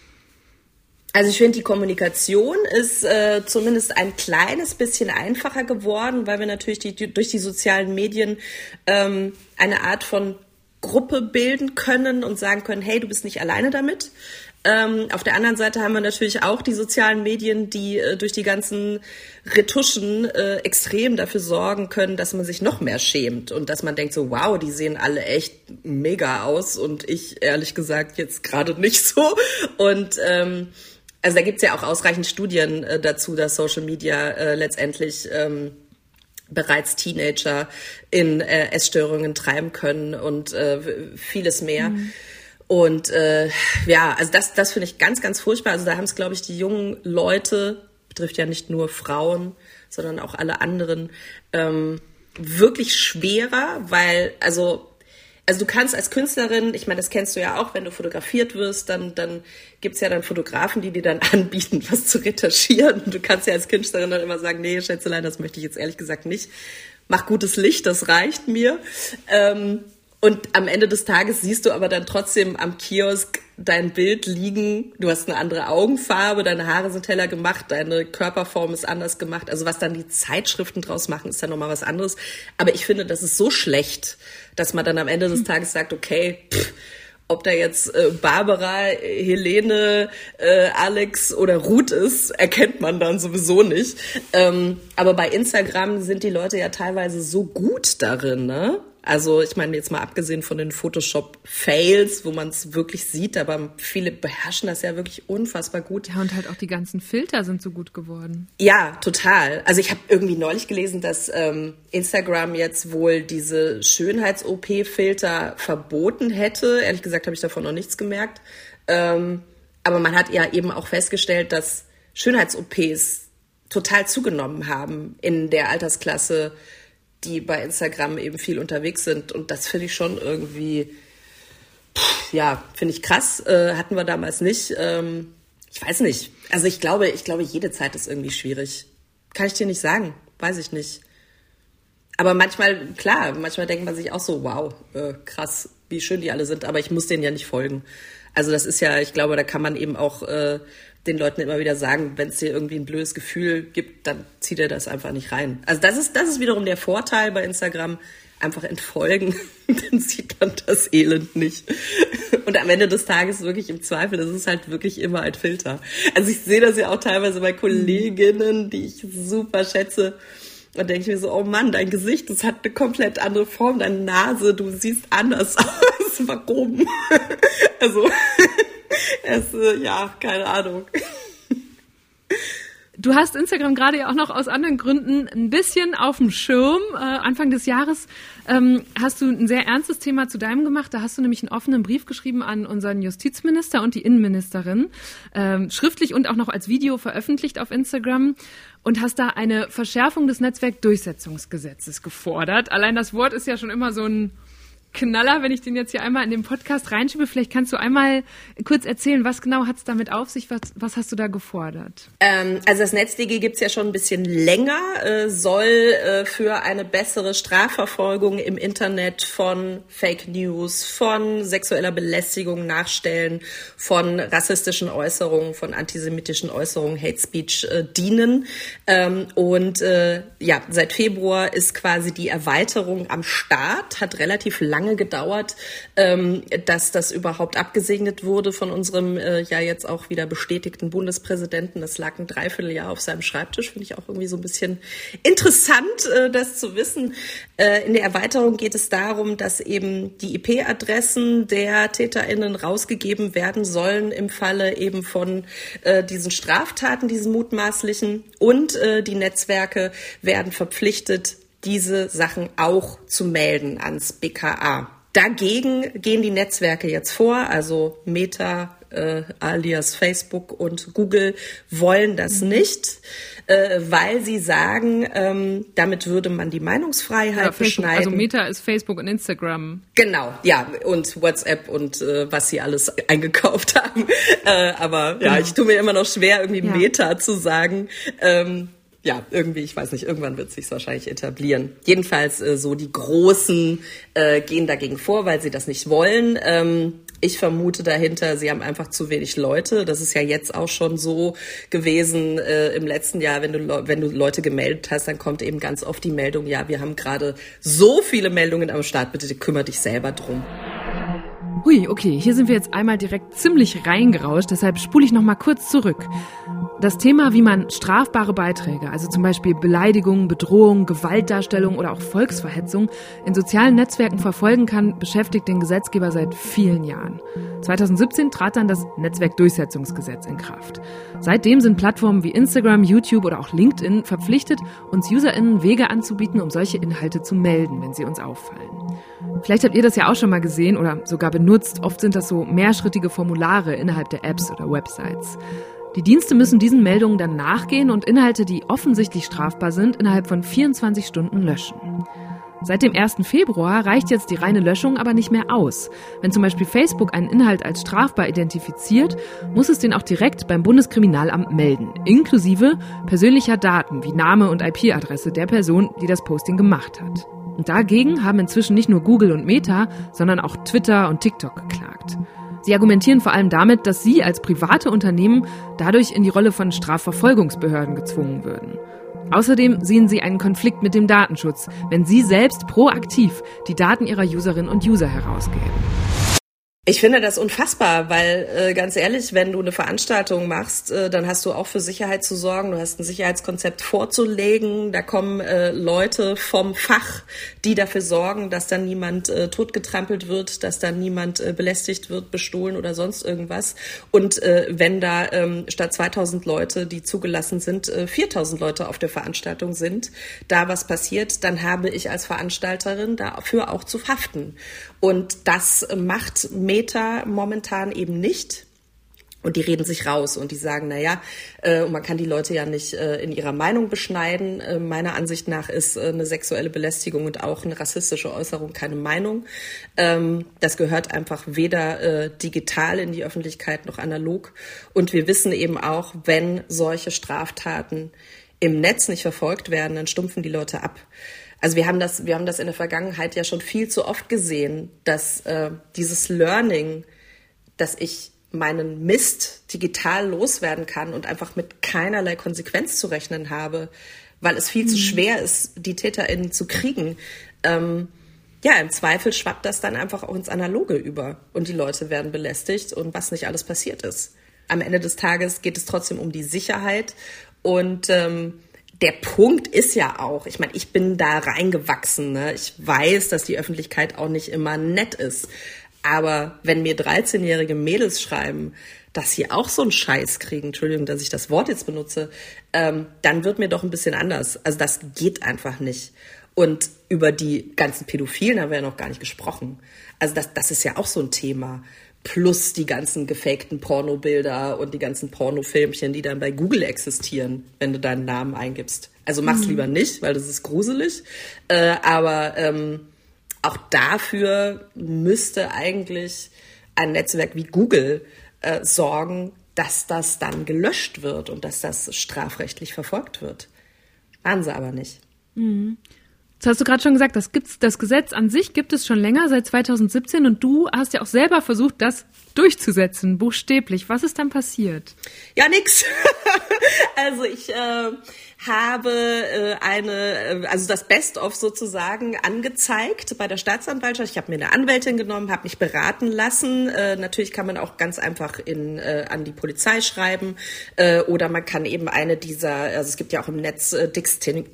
Also ich finde, die Kommunikation ist äh, zumindest ein kleines bisschen einfacher geworden, weil wir natürlich die, die, durch die sozialen Medien ähm, eine Art von Gruppe bilden können und sagen können, hey, du bist nicht alleine damit. Ähm, auf der anderen Seite haben wir natürlich auch die sozialen Medien, die äh, durch die ganzen Retuschen äh, extrem dafür sorgen können, dass man sich noch mehr schämt und dass man denkt so, wow, die sehen alle echt mega aus und ich ehrlich gesagt jetzt gerade nicht so. Und ähm, also da gibt's ja auch ausreichend Studien äh, dazu, dass Social Media äh, letztendlich ähm, bereits Teenager in äh, Essstörungen treiben können und äh, vieles mehr. Mhm. Und äh, ja, also das, das finde ich ganz, ganz furchtbar. Also da haben es, glaube ich, die jungen Leute, betrifft ja nicht nur Frauen, sondern auch alle anderen, ähm, wirklich schwerer, weil, also, also du kannst als Künstlerin, ich meine, das kennst du ja auch, wenn du fotografiert wirst, dann, dann gibt's ja dann Fotografen, die dir dann anbieten, was zu retuschieren. Du kannst ja als Künstlerin dann immer sagen, nee, Schätzelein, das möchte ich jetzt ehrlich gesagt nicht. Mach gutes Licht, das reicht mir. Ähm, Und am Ende des Tages siehst du aber dann trotzdem am Kiosk dein Bild liegen. Du hast eine andere Augenfarbe, deine Haare sind heller gemacht, deine Körperform ist anders gemacht. Also was dann die Zeitschriften draus machen, ist dann nochmal was anderes. Aber ich finde, das ist so schlecht, dass man dann am Ende des Tages sagt, okay, pff, ob da jetzt äh, Barbara, Helene, äh, Alex oder Ruth ist, erkennt man dann sowieso nicht. Ähm, aber bei Instagram sind die Leute ja teilweise so gut darin, ne? Also ich meine, jetzt mal abgesehen von den Photoshop-Fails, wo man es wirklich sieht, aber viele beherrschen das ja wirklich unfassbar gut. Ja, und halt auch die ganzen Filter sind so gut geworden. Ja, total. Also ich habe irgendwie neulich gelesen, dass ähm, Instagram jetzt wohl diese Schönheits-O P-Filter verboten hätte. Ehrlich gesagt habe ich davon noch nichts gemerkt. Ähm, aber man hat ja eben auch festgestellt, dass Schönheits-O Ps total zugenommen haben in der Altersklasse, die bei Instagram eben viel unterwegs sind. Und das finde ich schon irgendwie, pff, ja, finde ich krass. Äh, hatten wir damals nicht. Ähm, ich weiß nicht. Also ich glaube, ich glaube, jede Zeit ist irgendwie schwierig. Kann ich dir nicht sagen. Weiß ich nicht. Aber manchmal, klar, manchmal denkt man sich auch so, wow, äh, krass, wie schön die alle sind. Aber ich muss denen ja nicht folgen. Also das ist ja, ich glaube, da kann man eben auch äh, den Leuten immer wieder sagen, wenn es dir irgendwie ein blödes Gefühl gibt, dann zieht er das einfach nicht rein. Also das ist, das ist wiederum der Vorteil bei Instagram. Einfach entfolgen, dann sieht man das Elend nicht. Und am Ende des Tages wirklich im Zweifel, das ist halt wirklich immer ein Filter. Also ich sehe das ja auch teilweise bei Kolleginnen, die ich super schätze. Und denke ich mir so, oh Mann, dein Gesicht, das hat eine komplett andere Form, deine Nase, du siehst anders aus. Warum? Also, es, ja, keine Ahnung. Du hast Instagram gerade ja auch noch aus anderen Gründen ein bisschen auf dem Schirm. Äh, Anfang des Jahres ähm, hast du ein sehr ernstes Thema zu deinem gemacht. Da hast du nämlich einen offenen Brief geschrieben an unseren Justizminister und die Innenministerin, ähm, schriftlich und auch noch als Video veröffentlicht auf Instagram, und hast da eine Verschärfung des Netzwerkdurchsetzungsgesetzes gefordert. Allein das Wort ist ja schon immer so ein Knaller, wenn ich den jetzt hier einmal in den Podcast reinschiebe. Vielleicht kannst du einmal kurz erzählen, was genau hat es damit auf sich? Was, was hast du da gefordert? Ähm, also das NetzDG gibt's ja schon ein bisschen länger, äh, soll äh, für eine bessere Strafverfolgung im Internet von Fake News, von sexueller Belästigung nachstellen, von rassistischen Äußerungen, von antisemitischen Äußerungen, Hate Speech äh, dienen. Ähm, und äh, ja, seit Februar ist quasi die Erweiterung am Start, hat relativ lange gedauert, ähm, dass das überhaupt abgesegnet wurde von unserem äh, ja jetzt auch wieder bestätigten Bundespräsidenten. Das lag ein Dreivierteljahr auf seinem Schreibtisch. Finde ich auch irgendwie so ein bisschen interessant, äh, das zu wissen. Äh, in der Erweiterung geht es darum, dass eben die I P-Adressen der TäterInnen rausgegeben werden sollen im Falle eben von äh, diesen Straftaten, diesen mutmaßlichen. Und äh, die Netzwerke werden verpflichtet, diese Sachen auch zu melden ans B K A. Dagegen gehen die Netzwerke jetzt vor, also Meta, äh, alias Facebook und Google wollen das mhm. nicht, äh, weil sie sagen, ähm, damit würde man die Meinungsfreiheit ja, beschneiden. Also Meta ist Facebook und Instagram. Genau, ja, und WhatsApp und äh, was sie alles eingekauft haben. Äh, aber ja, ich tue mir immer noch schwer, irgendwie ja. Meta zu sagen. Ähm, Ja, irgendwie, ich weiß nicht, irgendwann wird es sich wahrscheinlich etablieren. Jedenfalls äh, so die Großen äh, gehen dagegen vor, weil sie das nicht wollen. Ähm, ich vermute dahinter, sie haben einfach zu wenig Leute. Das ist ja jetzt auch schon so gewesen äh, im letzten Jahr, wenn du wenn du Leute gemeldet hast, dann kommt eben ganz oft die Meldung, ja, wir haben gerade so viele Meldungen am Start, bitte kümmere dich selber drum. Hui, okay, hier sind wir jetzt einmal direkt ziemlich reingerauscht, deshalb spule ich noch mal kurz zurück. Das Thema, wie man strafbare Beiträge, also zum Beispiel Beleidigung, Bedrohung, Gewaltdarstellung oder auch Volksverhetzung in sozialen Netzwerken verfolgen kann, beschäftigt den Gesetzgeber seit vielen Jahren. zwanzig siebzehn trat dann das Netzwerkdurchsetzungsgesetz in Kraft. Seitdem sind Plattformen wie Instagram, YouTube oder auch LinkedIn verpflichtet, uns UserInnen Wege anzubieten, um solche Inhalte zu melden, wenn sie uns auffallen. Vielleicht habt ihr das ja auch schon mal gesehen oder sogar benutzt. Oft sind das so mehrschrittige Formulare innerhalb der Apps oder Websites. Die Dienste müssen diesen Meldungen dann nachgehen und Inhalte, die offensichtlich strafbar sind, innerhalb von vierundzwanzig Stunden löschen. Seit dem ersten Februar reicht jetzt die reine Löschung aber nicht mehr aus. Wenn zum Beispiel Facebook einen Inhalt als strafbar identifiziert, muss es den auch direkt beim Bundeskriminalamt melden, inklusive persönlicher Daten wie Name und I P-Adresse der Person, die das Posting gemacht hat. Und dagegen haben inzwischen nicht nur Google und Meta, sondern auch Twitter und TikTok geklagt. Sie argumentieren vor allem damit, dass sie als private Unternehmen dadurch in die Rolle von Strafverfolgungsbehörden gezwungen würden. Außerdem sehen sie einen Konflikt mit dem Datenschutz, wenn sie selbst proaktiv die Daten ihrer Userinnen und User herausgeben. Ich finde das unfassbar, weil äh, ganz ehrlich, wenn du eine Veranstaltung machst, äh, dann hast du auch für Sicherheit zu sorgen, du hast ein Sicherheitskonzept vorzulegen, da kommen äh, Leute vom Fach, die dafür sorgen, dass dann niemand äh, totgetrampelt wird, dass dann niemand äh, belästigt wird, bestohlen oder sonst irgendwas. Und äh, wenn da ähm, statt zweitausend Leute, die zugelassen sind, äh, viertausend Leute auf der Veranstaltung sind, da was passiert, dann habe ich als Veranstalterin dafür auch zu haften. Und das macht Meta momentan eben nicht. Und die reden sich raus und die sagen, na ja, äh, man kann die Leute ja nicht äh, in ihrer Meinung beschneiden. Äh, meiner Ansicht nach ist äh, eine sexuelle Belästigung und auch eine rassistische Äußerung keine Meinung. Ähm, das gehört einfach weder äh, digital in die Öffentlichkeit noch analog. Und wir wissen eben auch, wenn solche Straftaten im Netz nicht verfolgt werden, dann stumpfen die Leute ab. Also wir haben das, wir haben das in der Vergangenheit ja schon viel zu oft gesehen, dass äh, dieses Learning, dass ich meinen Mist digital loswerden kann und einfach mit keinerlei Konsequenz zu rechnen habe, weil es viel mhm. zu schwer ist, die TäterInnen zu kriegen. Ähm, ja, im Zweifel schwappt das dann einfach auch ins Analoge über und die Leute werden belästigt und was nicht alles passiert ist. Am Ende des Tages geht es trotzdem um die Sicherheit und ähm, der Punkt ist ja auch, ich meine, ich bin da reingewachsen, ne? Ich weiß, dass die Öffentlichkeit auch nicht immer nett ist. Aber wenn mir dreizehnjährige Mädels schreiben, dass sie auch so einen Scheiß kriegen, Entschuldigung, dass ich das Wort jetzt benutze, ähm, dann wird mir doch ein bisschen anders. Also das geht einfach nicht. Und über die ganzen Pädophilen haben wir ja noch gar nicht gesprochen. Also das, das ist ja auch so ein Thema. Plus die ganzen gefakten Pornobilder und die ganzen Pornofilmchen, die dann bei Google existieren, wenn du deinen Namen eingibst. Also mach's mhm. lieber nicht, weil das ist gruselig. Äh, aber ähm, auch dafür müsste eigentlich ein Netzwerk wie Google äh, sorgen, dass das dann gelöscht wird und dass das strafrechtlich verfolgt wird. Machen sie aber nicht. Mhm. Das hast du gerade schon gesagt, das gibt's, das Gesetz an sich gibt es schon länger, seit zwanzig siebzehn, und du hast ja auch selber versucht, das durchzusetzen, buchstäblich. Was ist dann passiert? Ja, nix. Also ich äh, habe äh, eine, also das Best-of sozusagen angezeigt bei der Staatsanwaltschaft. Ich habe mir eine Anwältin genommen, habe mich beraten lassen. Äh, natürlich kann man auch ganz einfach in äh, an die Polizei schreiben äh, oder man kann eben eine dieser, also es gibt ja auch im Netz äh, Distin-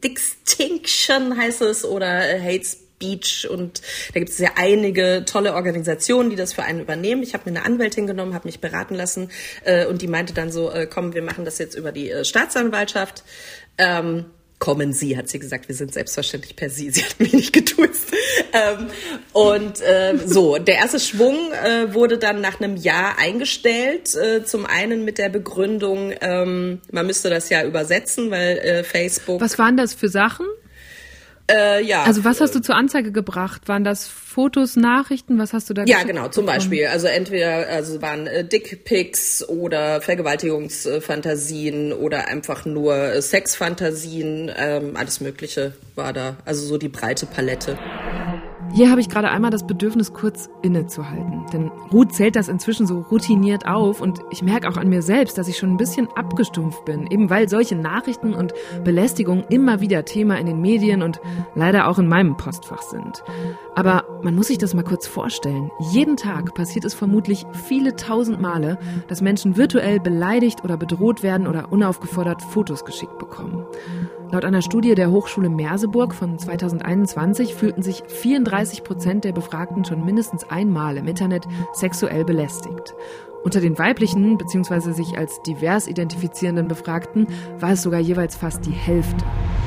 Distinction heißt es oder äh, Hate Speech und da gibt es ja einige tolle Organisationen, die das für einen übernehmen. Ich habe mir eine Anwältin genommen, habe mich beraten lassen äh, und die meinte dann so, äh, komm, wir machen das jetzt über die äh, Staatsanwaltschaft. Ähm, kommen Sie, hat sie gesagt. Wir sind selbstverständlich per Sie. Sie hat mich nicht geduzt. Ähm, und äh, so, der erste Schwung äh, wurde dann nach einem Jahr eingestellt. Äh, zum einen mit der Begründung, ähm, man müsste das ja übersetzen, weil äh, Facebook... Was waren das für Sachen? Äh, ja. Also was hast du zur Anzeige gebracht? Waren das Fotos, Nachrichten? Was hast du da Ja, genau, zum Beispiel. Also entweder also waren äh, Dickpics oder Vergewaltigungsfantasien oder einfach nur äh, Sexfantasien. Ähm, alles Mögliche war da. Also so die breite Palette. Hier habe ich gerade einmal das Bedürfnis, kurz innezuhalten. Denn Ruth zählt das inzwischen so routiniert auf und ich merke auch an mir selbst, dass ich schon ein bisschen abgestumpft bin, eben weil solche Nachrichten und Belästigungen immer wieder Thema in den Medien und leider auch in meinem Postfach sind. Aber man muss sich das mal kurz vorstellen. Jeden Tag passiert es vermutlich viele tausend Male, dass Menschen virtuell beleidigt oder bedroht werden oder unaufgefordert Fotos geschickt bekommen. Laut einer Studie der Hochschule Merseburg von zweitausendeinundzwanzig fühlten sich vierunddreißig Prozent der Befragten schon mindestens einmal im Internet sexuell belästigt. Unter den weiblichen bzw. sich als divers identifizierenden Befragten war es sogar jeweils fast die Hälfte.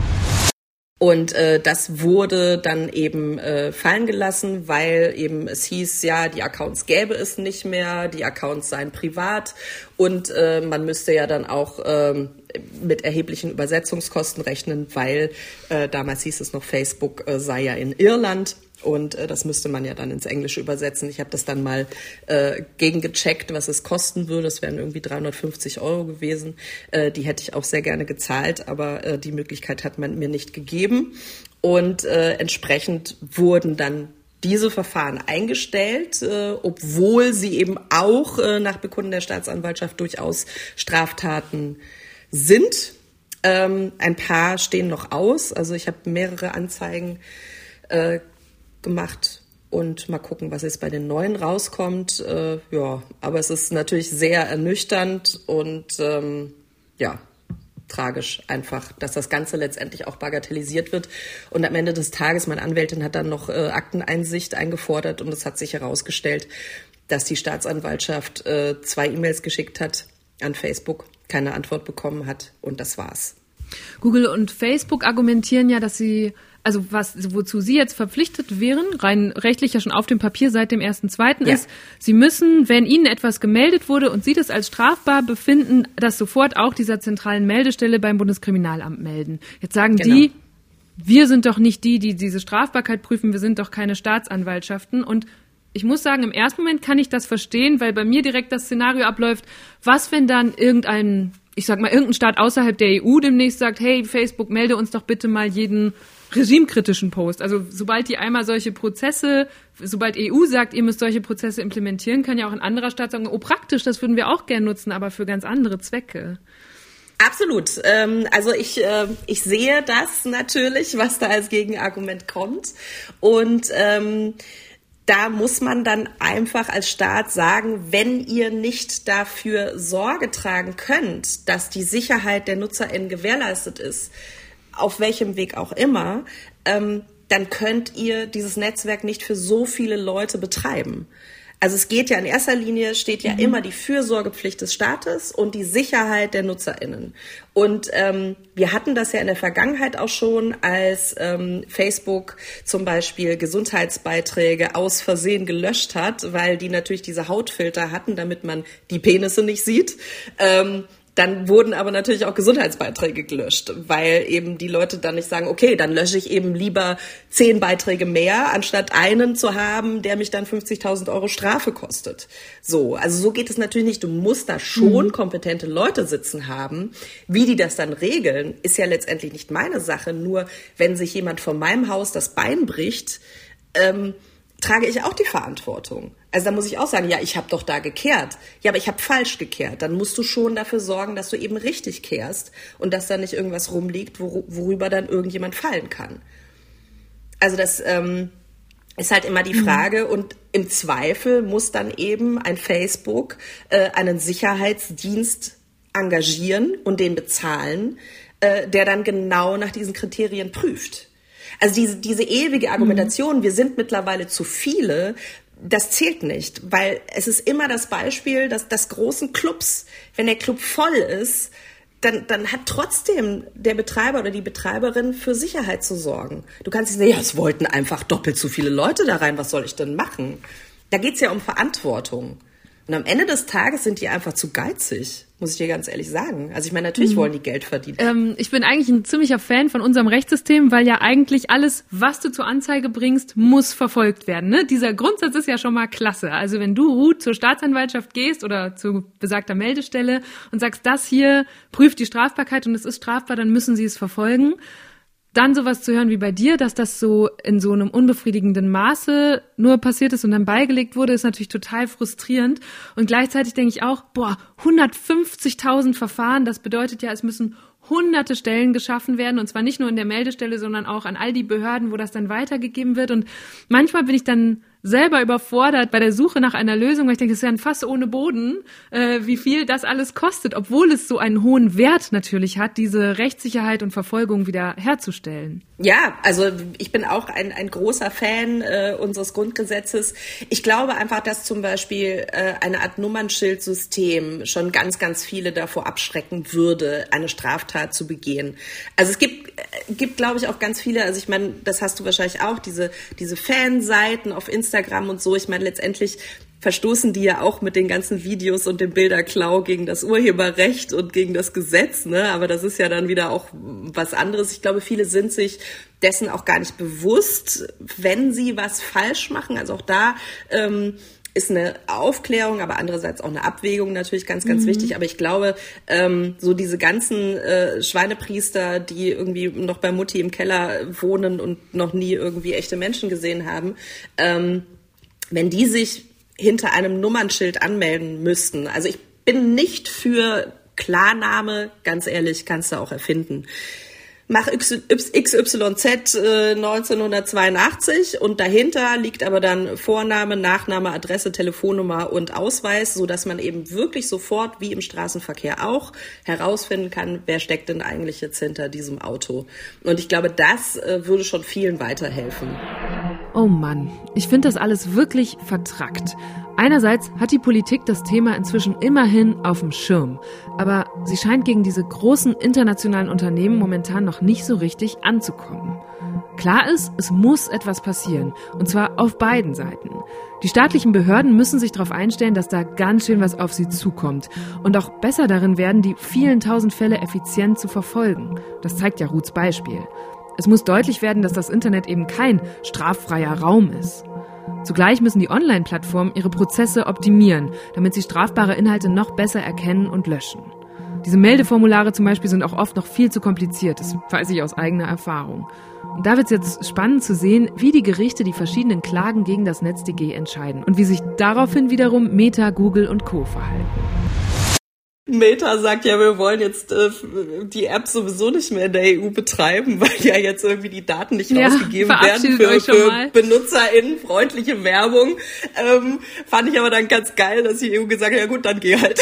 Und äh, das wurde dann eben äh, fallen gelassen, weil eben es hieß, ja, die Accounts gäbe es nicht mehr, die Accounts seien privat und äh, man müsste ja dann auch ähm, mit erheblichen Übersetzungskosten rechnen, weil äh, damals hieß es noch, Facebook äh, sei ja in Irland. Und äh, das müsste man ja dann ins Englische übersetzen. Ich habe das dann mal äh, gegengecheckt, was es kosten würde. Das wären irgendwie dreihundertfünfzig Euro gewesen. Äh, die hätte ich auch sehr gerne gezahlt, aber äh, die Möglichkeit hat man mir nicht gegeben. Und äh, entsprechend wurden dann diese Verfahren eingestellt, äh, obwohl sie eben auch äh, nach Bekunden der Staatsanwaltschaft durchaus Straftaten sind. Ähm, ein paar stehen noch aus. Also ich habe mehrere Anzeigen äh, gemacht und mal gucken, was jetzt bei den neuen rauskommt. Äh, ja, aber es ist natürlich sehr ernüchternd und ähm, ja, tragisch einfach, dass das Ganze letztendlich auch bagatellisiert wird. Und am Ende des Tages, meine Anwältin hat dann noch äh, Akteneinsicht eingefordert und es hat sich herausgestellt, dass die Staatsanwaltschaft äh, zwei E-Mails geschickt hat an Facebook, keine Antwort bekommen hat und das war's. Google und Facebook argumentieren ja, dass sie, also was, wozu sie jetzt verpflichtet wären, rein rechtlich ja schon auf dem Papier seit dem ersten zweiten Ja. ist, sie müssen, wenn ihnen etwas gemeldet wurde und sie das als strafbar befinden, das sofort auch dieser zentralen Meldestelle beim Bundeskriminalamt melden. Jetzt sagen Genau. die, wir sind doch nicht die, die diese Strafbarkeit prüfen, wir sind doch keine Staatsanwaltschaften und ich muss sagen, im ersten Moment kann ich das verstehen, weil bei mir direkt das Szenario abläuft, was, wenn dann irgendein, ich sag mal, irgendein Staat außerhalb der E U demnächst sagt, hey, Facebook, melde uns doch bitte mal jeden regimekritischen Post. Also sobald die einmal solche Prozesse, sobald E U sagt, ihr müsst solche Prozesse implementieren, kann ja auch ein anderer Staat sagen, oh praktisch, das würden wir auch gern nutzen, aber für ganz andere Zwecke. Absolut. Ähm, also ich, äh, ich sehe das natürlich, was da als Gegenargument kommt und ähm, da muss man dann einfach als Staat sagen, wenn ihr nicht dafür Sorge tragen könnt, dass die Sicherheit der NutzerInnen gewährleistet ist, auf welchem Weg auch immer, ähm, dann könnt ihr dieses Netzwerk nicht für so viele Leute betreiben. Also es geht ja in erster Linie, steht ja mhm. immer die Fürsorgepflicht des Staates und die Sicherheit der NutzerInnen. Und ähm, wir hatten das ja in der Vergangenheit auch schon, als ähm, Facebook zum Beispiel Gesundheitsbeiträge aus Versehen gelöscht hat, weil die natürlich diese Hautfilter hatten, damit man die Penisse nicht sieht. Ähm, Dann wurden aber natürlich auch Gesundheitsbeiträge gelöscht, weil eben die Leute dann nicht sagen, okay, dann lösche ich eben lieber zehn Beiträge mehr, anstatt einen zu haben, der mich dann fünfzigtausend Euro Strafe kostet. So, also so geht es natürlich nicht. Du musst da schon mhm. kompetente Leute sitzen haben. Wie die das dann regeln, ist ja letztendlich nicht meine Sache. Nur wenn sich jemand von meinem Haus das Bein bricht, ähm, trage ich auch die Verantwortung. Also da muss ich auch sagen, ja, ich habe doch da gekehrt. Ja, aber ich habe falsch gekehrt. Dann musst du schon dafür sorgen, dass du eben richtig kehrst und dass da nicht irgendwas rumliegt, wor- worüber dann irgendjemand fallen kann. Also das ähm, ist halt immer die Frage. Mhm. Und im Zweifel muss dann eben ein Facebook äh, einen Sicherheitsdienst engagieren und den bezahlen, äh, der dann genau nach diesen Kriterien prüft. Also diese, diese ewige Argumentation, mhm. wir sind mittlerweile zu viele, das zählt nicht, weil es ist immer das Beispiel, dass das großen Clubs, wenn der Club voll ist, dann, dann hat trotzdem der Betreiber oder die Betreiberin für Sicherheit zu sorgen. Du kannst nicht sagen, ja, es wollten einfach doppelt so viele Leute da rein, was soll ich denn machen? Da geht's ja um Verantwortung. Und am Ende des Tages sind die einfach zu geizig, muss ich dir ganz ehrlich sagen. Also ich meine, natürlich mhm. wollen die Geld verdienen. Ähm, ich bin eigentlich ein ziemlicher Fan von unserem Rechtssystem, weil ja eigentlich alles, was du zur Anzeige bringst, muss verfolgt werden. Ne? Dieser Grundsatz ist ja schon mal klasse. Also wenn du, Ruth, zur Staatsanwaltschaft gehst oder zu besagter Meldestelle und sagst, das hier prüft die Strafbarkeit und es ist strafbar, dann müssen sie es verfolgen. Dann sowas zu hören wie bei dir, dass das so in so einem unbefriedigenden Maße nur passiert ist und dann beigelegt wurde, ist natürlich total frustrierend. Und gleichzeitig denke ich auch, boah, hundertfünfzigtausend Verfahren, das bedeutet ja, es müssen hunderte Stellen geschaffen werden, und zwar nicht nur in der Meldestelle, sondern auch an all die Behörden, wo das dann weitergegeben wird. Und manchmal bin ich dann selber überfordert bei der Suche nach einer Lösung, weil ich denke, das ist ja ein Fass ohne Boden, äh, wie viel das alles kostet, obwohl es so einen hohen Wert natürlich hat, diese Rechtssicherheit und Verfolgung wieder herzustellen. Ja, also ich bin auch ein, ein großer Fan äh, unseres Grundgesetzes. Ich glaube einfach, dass zum Beispiel äh, eine Art Nummernschildsystem schon ganz, ganz viele davor abschrecken würde, eine Straftat zu begehen. Also es gibt, äh, gibt glaube ich, auch ganz viele, also ich meine, das hast du wahrscheinlich auch, diese, diese Fanseiten auf Instagram und so. Ich meine, letztendlich verstoßen die ja auch mit den ganzen Videos und dem Bilderklau gegen das Urheberrecht und gegen das Gesetz, ne? Aber das ist ja dann wieder auch was anderes. Ich glaube, viele sind sich dessen auch gar nicht bewusst, wenn sie was falsch machen. Also auch da ähm, ist eine Aufklärung, aber andererseits auch eine Abwägung natürlich ganz, ganz mhm. wichtig. Aber ich glaube, ähm, so diese ganzen äh, Schweinepriester, die irgendwie noch bei Mutti im Keller wohnen und noch nie irgendwie echte Menschen gesehen haben, ähm, wenn die sich hinter einem Nummernschild anmelden müssten. Also ich bin nicht für Klarname, ganz ehrlich, kannst du auch erfinden. Mach X Y Z äh, neunzehnhundertzweiundachtzig und dahinter liegt aber dann Vorname, Nachname, Adresse, Telefonnummer und Ausweis, so dass man eben wirklich sofort, wie im Straßenverkehr auch, herausfinden kann, wer steckt denn eigentlich jetzt hinter diesem Auto. Und ich glaube, das äh, würde schon vielen weiterhelfen. Oh Mann, ich finde das alles wirklich vertrackt. Einerseits hat die Politik das Thema inzwischen immerhin auf dem Schirm, aber sie scheint gegen diese großen internationalen Unternehmen momentan noch nicht so richtig anzukommen. Klar ist, es muss etwas passieren, und zwar auf beiden Seiten. Die staatlichen Behörden müssen sich darauf einstellen, dass da ganz schön was auf sie zukommt und auch besser darin werden, die vielen tausend Fälle effizient zu verfolgen. Das zeigt ja Ruths Beispiel. Es muss deutlich werden, dass das Internet eben kein straffreier Raum ist. Zugleich müssen die Online-Plattformen ihre Prozesse optimieren, damit sie strafbare Inhalte noch besser erkennen und löschen. Diese Meldeformulare zum Beispiel sind auch oft noch viel zu kompliziert, das weiß ich aus eigener Erfahrung. Und da wird es jetzt spannend zu sehen, wie die Gerichte die verschiedenen Klagen gegen das NetzDG entscheiden und wie sich daraufhin wiederum Meta, Google und Co. verhalten. Meta sagt ja, wir wollen jetzt äh, die App sowieso nicht mehr in der E U betreiben, weil ja jetzt irgendwie die Daten nicht ja, rausgegeben werden für, für BenutzerInnen, freundliche Werbung. Ähm, fand ich aber dann ganz geil, dass die E U gesagt hat, ja gut, dann geh halt.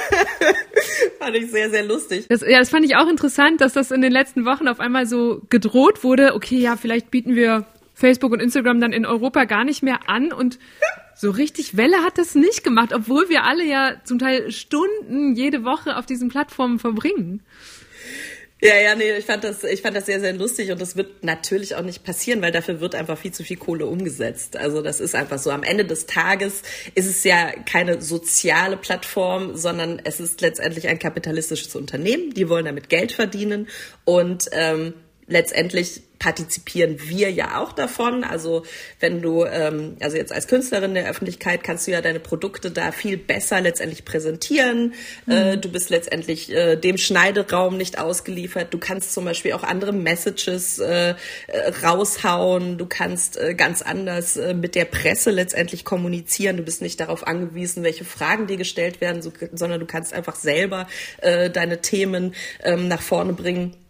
Fand ich sehr, sehr lustig. Das, ja, das fand ich auch interessant, dass das in den letzten Wochen auf einmal so gedroht wurde. Okay, ja, vielleicht bieten wir Facebook und Instagram dann in Europa gar nicht mehr an, und so richtig Welle hat das nicht gemacht, obwohl wir alle ja zum Teil Stunden jede Woche auf diesen Plattformen verbringen. Ja, ja, nee, ich fand das, ich fand das sehr, sehr lustig, und das wird natürlich auch nicht passieren, weil dafür wird einfach viel zu viel Kohle umgesetzt. Also das ist einfach so. Am Ende des Tages ist es ja keine soziale Plattform, sondern es ist letztendlich ein kapitalistisches Unternehmen. Die wollen damit Geld verdienen, und ähm, letztendlich partizipieren wir ja auch davon. Also wenn du, ähm, also jetzt als Künstlerin der Öffentlichkeit, kannst du ja deine Produkte da viel besser letztendlich präsentieren. Mhm. Äh, du bist letztendlich äh, dem Schneideraum nicht ausgeliefert. Du kannst zum Beispiel auch andere Messages äh, raushauen. Du kannst äh, ganz anders äh, mit der Presse letztendlich kommunizieren. Du bist nicht darauf angewiesen, welche Fragen dir gestellt werden, so, sondern du kannst einfach selber äh, deine Themen ähm, nach vorne bringen.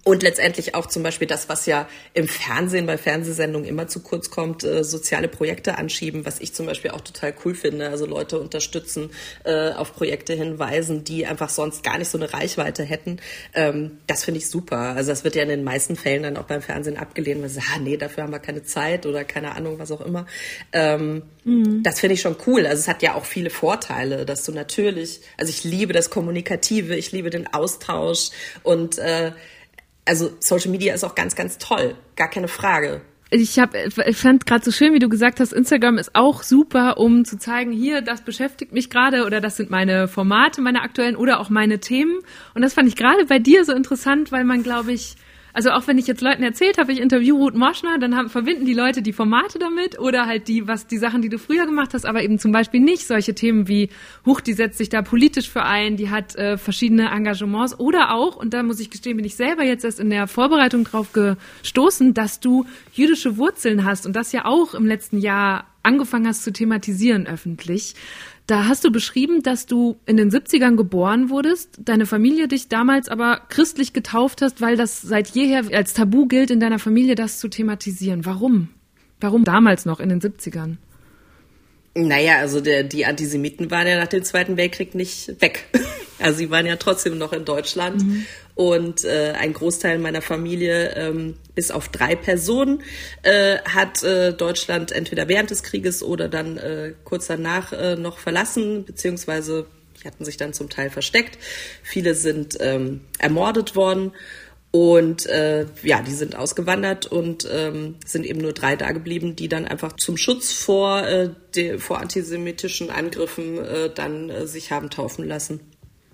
Und letztendlich auch zum Beispiel das, was ja im Fernsehen, bei Fernsehsendungen immer zu kurz kommt, äh, soziale Projekte anschieben, was ich zum Beispiel auch total cool finde. Also Leute unterstützen, äh, auf Projekte hinweisen, die einfach sonst gar nicht so eine Reichweite hätten. Ähm, das finde ich super. Also das wird ja in den meisten Fällen dann auch beim Fernsehen abgelehnt, weil sie sagen, ah, nee, dafür haben wir keine Zeit oder keine Ahnung, was auch immer. Ähm, mhm. Das finde ich schon cool. Also es hat ja auch viele Vorteile, dass du natürlich, also ich liebe das Kommunikative, ich liebe den Austausch und äh, also Social Media ist auch ganz, ganz toll. Gar keine Frage. Ich, hab, ich fand gerade so schön, wie du gesagt hast, Instagram ist auch super, um zu zeigen, hier, das beschäftigt mich gerade oder das sind meine Formate, meine aktuellen oder auch meine Themen. Und das fand ich gerade bei dir so interessant, weil man, glaube ich, also auch wenn ich jetzt Leuten erzählt habe, ich interview Ruth Moschner, dann haben, verbinden die Leute die Formate damit oder halt die, was die Sachen, die du früher gemacht hast, aber eben zum Beispiel nicht solche Themen wie, huch, die setzt sich da politisch für ein, die hat äh, verschiedene Engagements oder auch, und da muss ich gestehen, bin ich selber jetzt erst in der Vorbereitung drauf gestoßen, dass du jüdische Wurzeln hast und das ja auch im letzten Jahr angefangen hast zu thematisieren öffentlich. Da hast du beschrieben, dass du in den siebzigern geboren wurdest, deine Familie dich damals aber christlich getauft hast, weil das seit jeher als Tabu gilt, in deiner Familie das zu thematisieren. Warum? Warum damals noch in den siebzigern? Naja, also der, die Antisemiten waren ja nach dem Zweiten Weltkrieg nicht weg. Also sie waren ja trotzdem noch in Deutschland. Mhm. Und äh, ein Großteil meiner Familie, ähm, bis auf drei Personen, äh, hat äh, Deutschland entweder während des Krieges oder dann äh, kurz danach äh, noch verlassen, beziehungsweise die hatten sich dann zum Teil versteckt. Viele sind ähm, ermordet worden und äh, ja, die sind ausgewandert und ähm, sind eben nur drei da geblieben, die dann einfach zum Schutz vor, äh, de, vor antisemitischen Angriffen äh, dann äh, sich haben taufen lassen.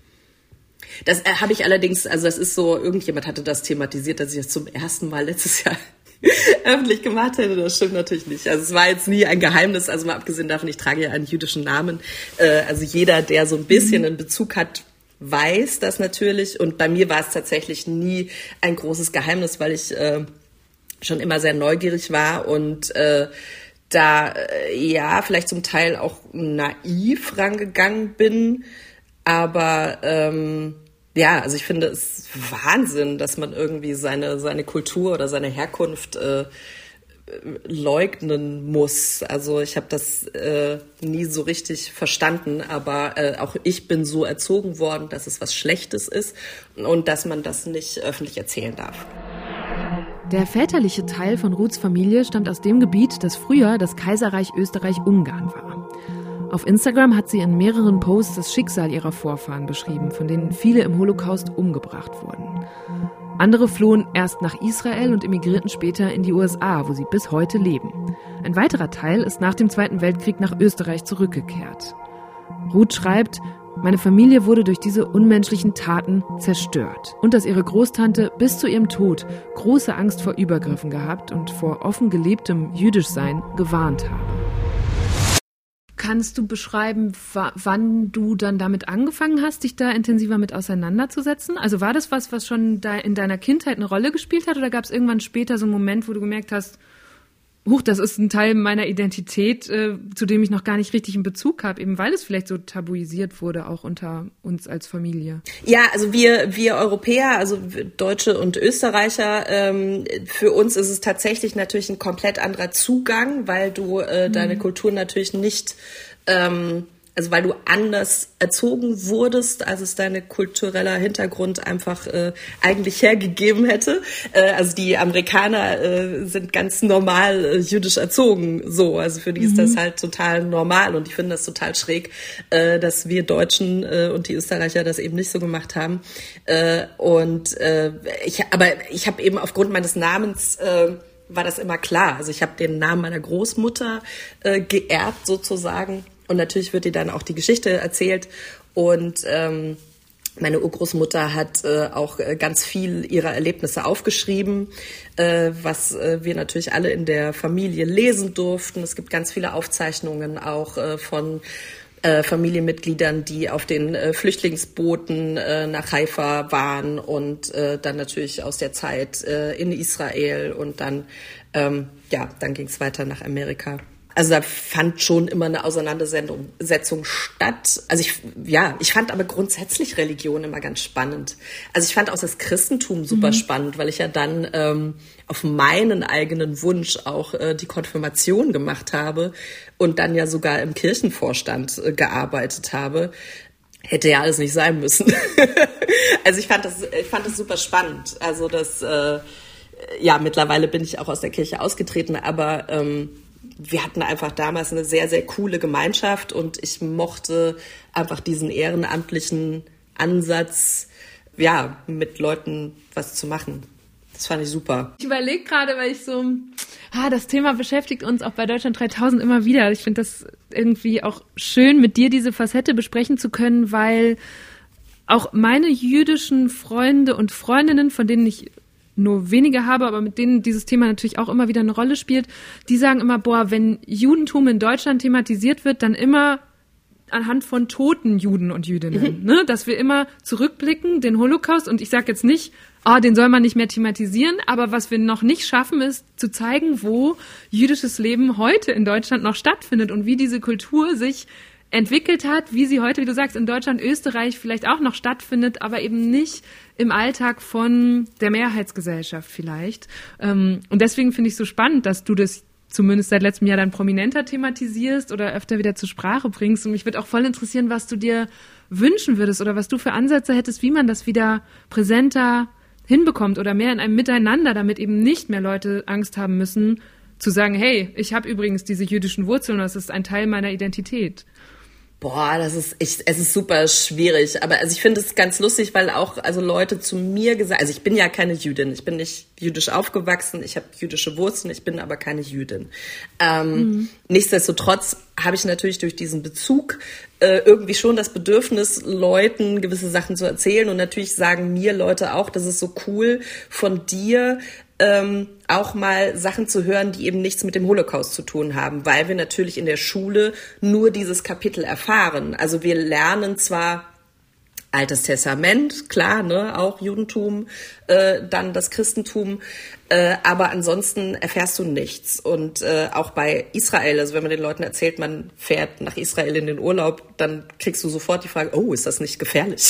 Das äh, habe ich allerdings, also das ist so, irgendjemand hatte das thematisiert, dass ich das zum ersten Mal letztes Jahr öffentlich gemacht hätte. Das stimmt natürlich nicht. Also es war jetzt nie ein Geheimnis, also mal abgesehen davon, ich trage ja einen jüdischen Namen. Äh, also jeder, der so ein bisschen einen Bezug hat, weiß das natürlich. Und bei mir war es tatsächlich nie ein großes Geheimnis, weil ich äh, schon immer sehr neugierig war und äh, da äh, ja vielleicht zum Teil auch naiv rangegangen bin. Aber ähm, ja, also ich finde es Wahnsinn, dass man irgendwie seine seine Kultur oder seine Herkunft äh, leugnen muss. Also ich habe das äh, nie so richtig verstanden, aber äh, auch ich bin so erzogen worden, dass es was Schlechtes ist und dass man das nicht öffentlich erzählen darf. Der väterliche Teil von Ruths Familie stammt aus dem Gebiet, das früher das Kaiserreich Österreich-Ungarn war. Auf Instagram hat sie in mehreren Posts das Schicksal ihrer Vorfahren beschrieben, von denen viele im Holocaust umgebracht wurden. Andere flohen erst nach Israel und emigrierten später in die U S A, wo sie bis heute leben. Ein weiterer Teil ist nach dem Zweiten Weltkrieg nach Österreich zurückgekehrt. Ruth schreibt, meine Familie wurde durch diese unmenschlichen Taten zerstört und dass ihre Großtante bis zu ihrem Tod große Angst vor Übergriffen gehabt und vor offen gelebtem Jüdischsein gewarnt habe. Kannst du beschreiben, w- wann du dann damit angefangen hast, dich da intensiver mit auseinanderzusetzen? Also war das was, was schon da in deiner Kindheit eine Rolle gespielt hat oder gab es irgendwann später so einen Moment, wo du gemerkt hast, huch, das ist ein Teil meiner Identität, äh, zu dem ich noch gar nicht richtig einen Bezug habe, eben weil es vielleicht so tabuisiert wurde, auch unter uns als Familie? Ja, also wir wir Europäer, also Deutsche und Österreicher, ähm, für uns ist es tatsächlich natürlich ein komplett anderer Zugang, weil du äh, deine mhm. Kultur natürlich nicht, ähm, also weil du anders erzogen wurdest, als es dein kultureller Hintergrund einfach äh, eigentlich hergegeben hätte. Äh, also die Amerikaner äh, sind ganz normal äh, jüdisch erzogen, so. Also für die mhm. ist das halt total normal und ich finde das total schräg, äh, dass wir Deutschen äh, und die Österreicher das eben nicht so gemacht haben. Äh, und äh, ich, aber ich habe eben aufgrund meines Namens äh, war das immer klar. Also ich habe den Namen meiner Großmutter äh, geerbt sozusagen. Und natürlich wird dir dann auch die Geschichte erzählt. Und ähm, meine Urgroßmutter hat äh, auch ganz viel ihrer Erlebnisse aufgeschrieben, äh, was äh, wir natürlich alle in der Familie lesen durften. Es gibt ganz viele Aufzeichnungen auch äh, von äh, Familienmitgliedern, die auf den äh, Flüchtlingsbooten äh, nach Haifa waren und äh, dann natürlich aus der Zeit äh, in Israel und dann, ähm, ja, dann ging es weiter nach Amerika. also da fand schon immer eine Auseinandersetzung statt. Also ich, ja, ich fand aber grundsätzlich Religion immer ganz spannend. Also ich fand auch das Christentum super mhm. spannend, weil ich ja dann ähm, auf meinen eigenen Wunsch auch äh, die Konfirmation gemacht habe und dann ja sogar im Kirchenvorstand äh, gearbeitet habe. Hätte ja alles nicht sein müssen. Also ich fand das, ich fand das super spannend. Also das, äh, ja, mittlerweile bin ich auch aus der Kirche ausgetreten, aber ähm, wir hatten einfach damals eine sehr, sehr coole Gemeinschaft und ich mochte einfach diesen ehrenamtlichen Ansatz, ja, mit Leuten was zu machen. Das fand ich super. Ich überlege gerade, weil ich so, ah, das Thema beschäftigt uns auch bei Deutschland dreitausend immer wieder. Ich finde das irgendwie auch schön, mit dir diese Facette besprechen zu können, weil auch meine jüdischen Freunde und Freundinnen, von denen ich nur wenige habe, aber mit denen dieses Thema natürlich auch immer wieder eine Rolle spielt, die sagen immer, boah, wenn Judentum in Deutschland thematisiert wird, dann immer anhand von toten Juden und Jüdinnen, mhm. ne? Dass wir immer zurückblicken, den Holocaust, und ich sage jetzt nicht, ah, den soll man nicht mehr thematisieren, aber was wir noch nicht schaffen, ist zu zeigen, wo jüdisches Leben heute in Deutschland noch stattfindet und wie diese Kultur sich entwickelt hat, wie sie heute, wie du sagst, in Deutschland, Österreich vielleicht auch noch stattfindet, aber eben nicht im Alltag von der Mehrheitsgesellschaft vielleicht. Und deswegen finde ich es so spannend, dass du das zumindest seit letztem Jahr dann prominenter thematisierst oder öfter wieder zur Sprache bringst. Und mich würde auch voll interessieren, was du dir wünschen würdest oder was du für Ansätze hättest, wie man das wieder präsenter hinbekommt oder mehr in einem Miteinander, damit eben nicht mehr Leute Angst haben müssen, zu sagen, hey, ich habe übrigens diese jüdischen Wurzeln, das ist ein Teil meiner Identität. Boah, das ist echt, es ist super schwierig. Aber also ich finde es ganz lustig, weil auch also Leute zu mir gesagt, also ich bin ja keine Jüdin, ich bin nicht jüdisch aufgewachsen, ich habe jüdische Wurzeln, ich bin aber keine Jüdin. Ähm, mhm. Nichtsdestotrotz habe ich natürlich durch diesen Bezug äh, irgendwie schon das Bedürfnis, Leuten gewisse Sachen zu erzählen. Und natürlich sagen mir Leute auch, das ist so cool von dir, Ähm, auch mal Sachen zu hören, die eben nichts mit dem Holocaust zu tun haben, weil wir natürlich in der Schule nur dieses Kapitel erfahren. Also wir lernen zwar Altes Testament, klar, ne, auch Judentum, äh, dann das Christentum, äh, aber ansonsten erfährst du nichts. Und äh, auch bei Israel, also wenn man den Leuten erzählt, man fährt nach Israel in den Urlaub, dann kriegst du sofort die Frage, oh, ist das nicht gefährlich?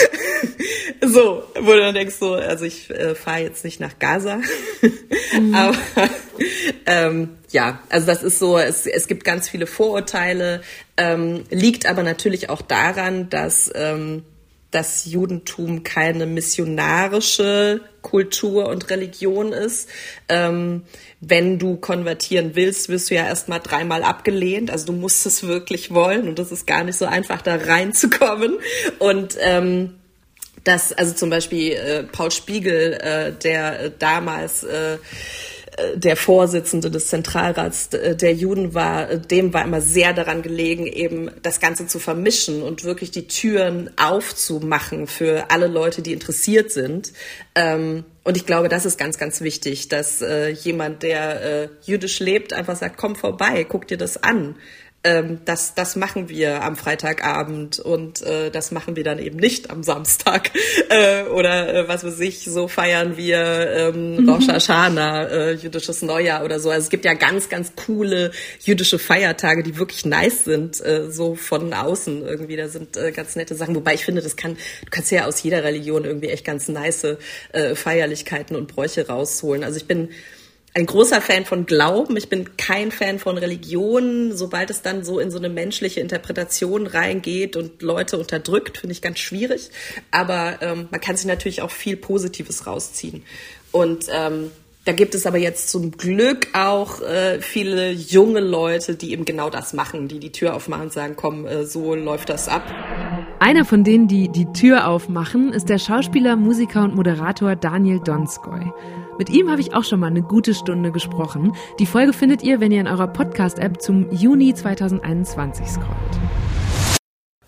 So, wo du dann denkst, so, also ich äh, fahre jetzt nicht nach Gaza, mhm. aber ähm, ja, also das ist so, es, es gibt ganz viele Vorurteile, ähm, liegt aber natürlich auch daran, dass ähm, das Judentum keine missionarische Kultur und Religion ist. Ähm, wenn du konvertieren willst, wirst du ja erstmal dreimal abgelehnt. Also du musst es wirklich wollen und das ist gar nicht so einfach, da reinzukommen. Und ähm, das, also zum Beispiel äh, Paul Spiegel, äh, der äh, damals äh, der Vorsitzende des Zentralrats der Juden war, dem war immer sehr daran gelegen, eben das Ganze zu vermischen und wirklich die Türen aufzumachen für alle Leute, die interessiert sind. Und ich glaube, das ist ganz, ganz wichtig, dass jemand, der jüdisch lebt, einfach sagt, komm vorbei, guck dir das an. Ähm, das, das machen wir am Freitagabend und äh, das machen wir dann eben nicht am Samstag äh, oder äh, was weiß ich, so feiern wir ähm, mhm. Rosh Hashanah, äh, jüdisches Neujahr oder so. Also es gibt ja ganz, ganz coole jüdische Feiertage, die wirklich nice sind, äh, so von außen irgendwie. Da sind äh, ganz nette Sachen, wobei ich finde, das kann, du kannst ja aus jeder Religion irgendwie echt ganz nice äh, Feierlichkeiten und Bräuche rausholen. Also ich bin ein großer Fan von Glauben. Ich bin kein Fan von Religion. Sobald es dann so in so eine menschliche Interpretation reingeht und Leute unterdrückt, finde ich ganz schwierig. Aber ähm, man kann sich natürlich auch viel Positives rausziehen. Und ähm, da gibt es aber jetzt zum Glück auch äh, viele junge Leute, die eben genau das machen, die die Tür aufmachen und sagen, komm, äh, so läuft das ab. Einer von denen, die die Tür aufmachen, ist der Schauspieler, Musiker und Moderator Daniel Donskoy. Mit ihm habe ich auch schon mal eine gute Stunde gesprochen. Die Folge findet ihr, wenn ihr in eurer Podcast-App zum Juni zwanzig einundzwanzig scrollt.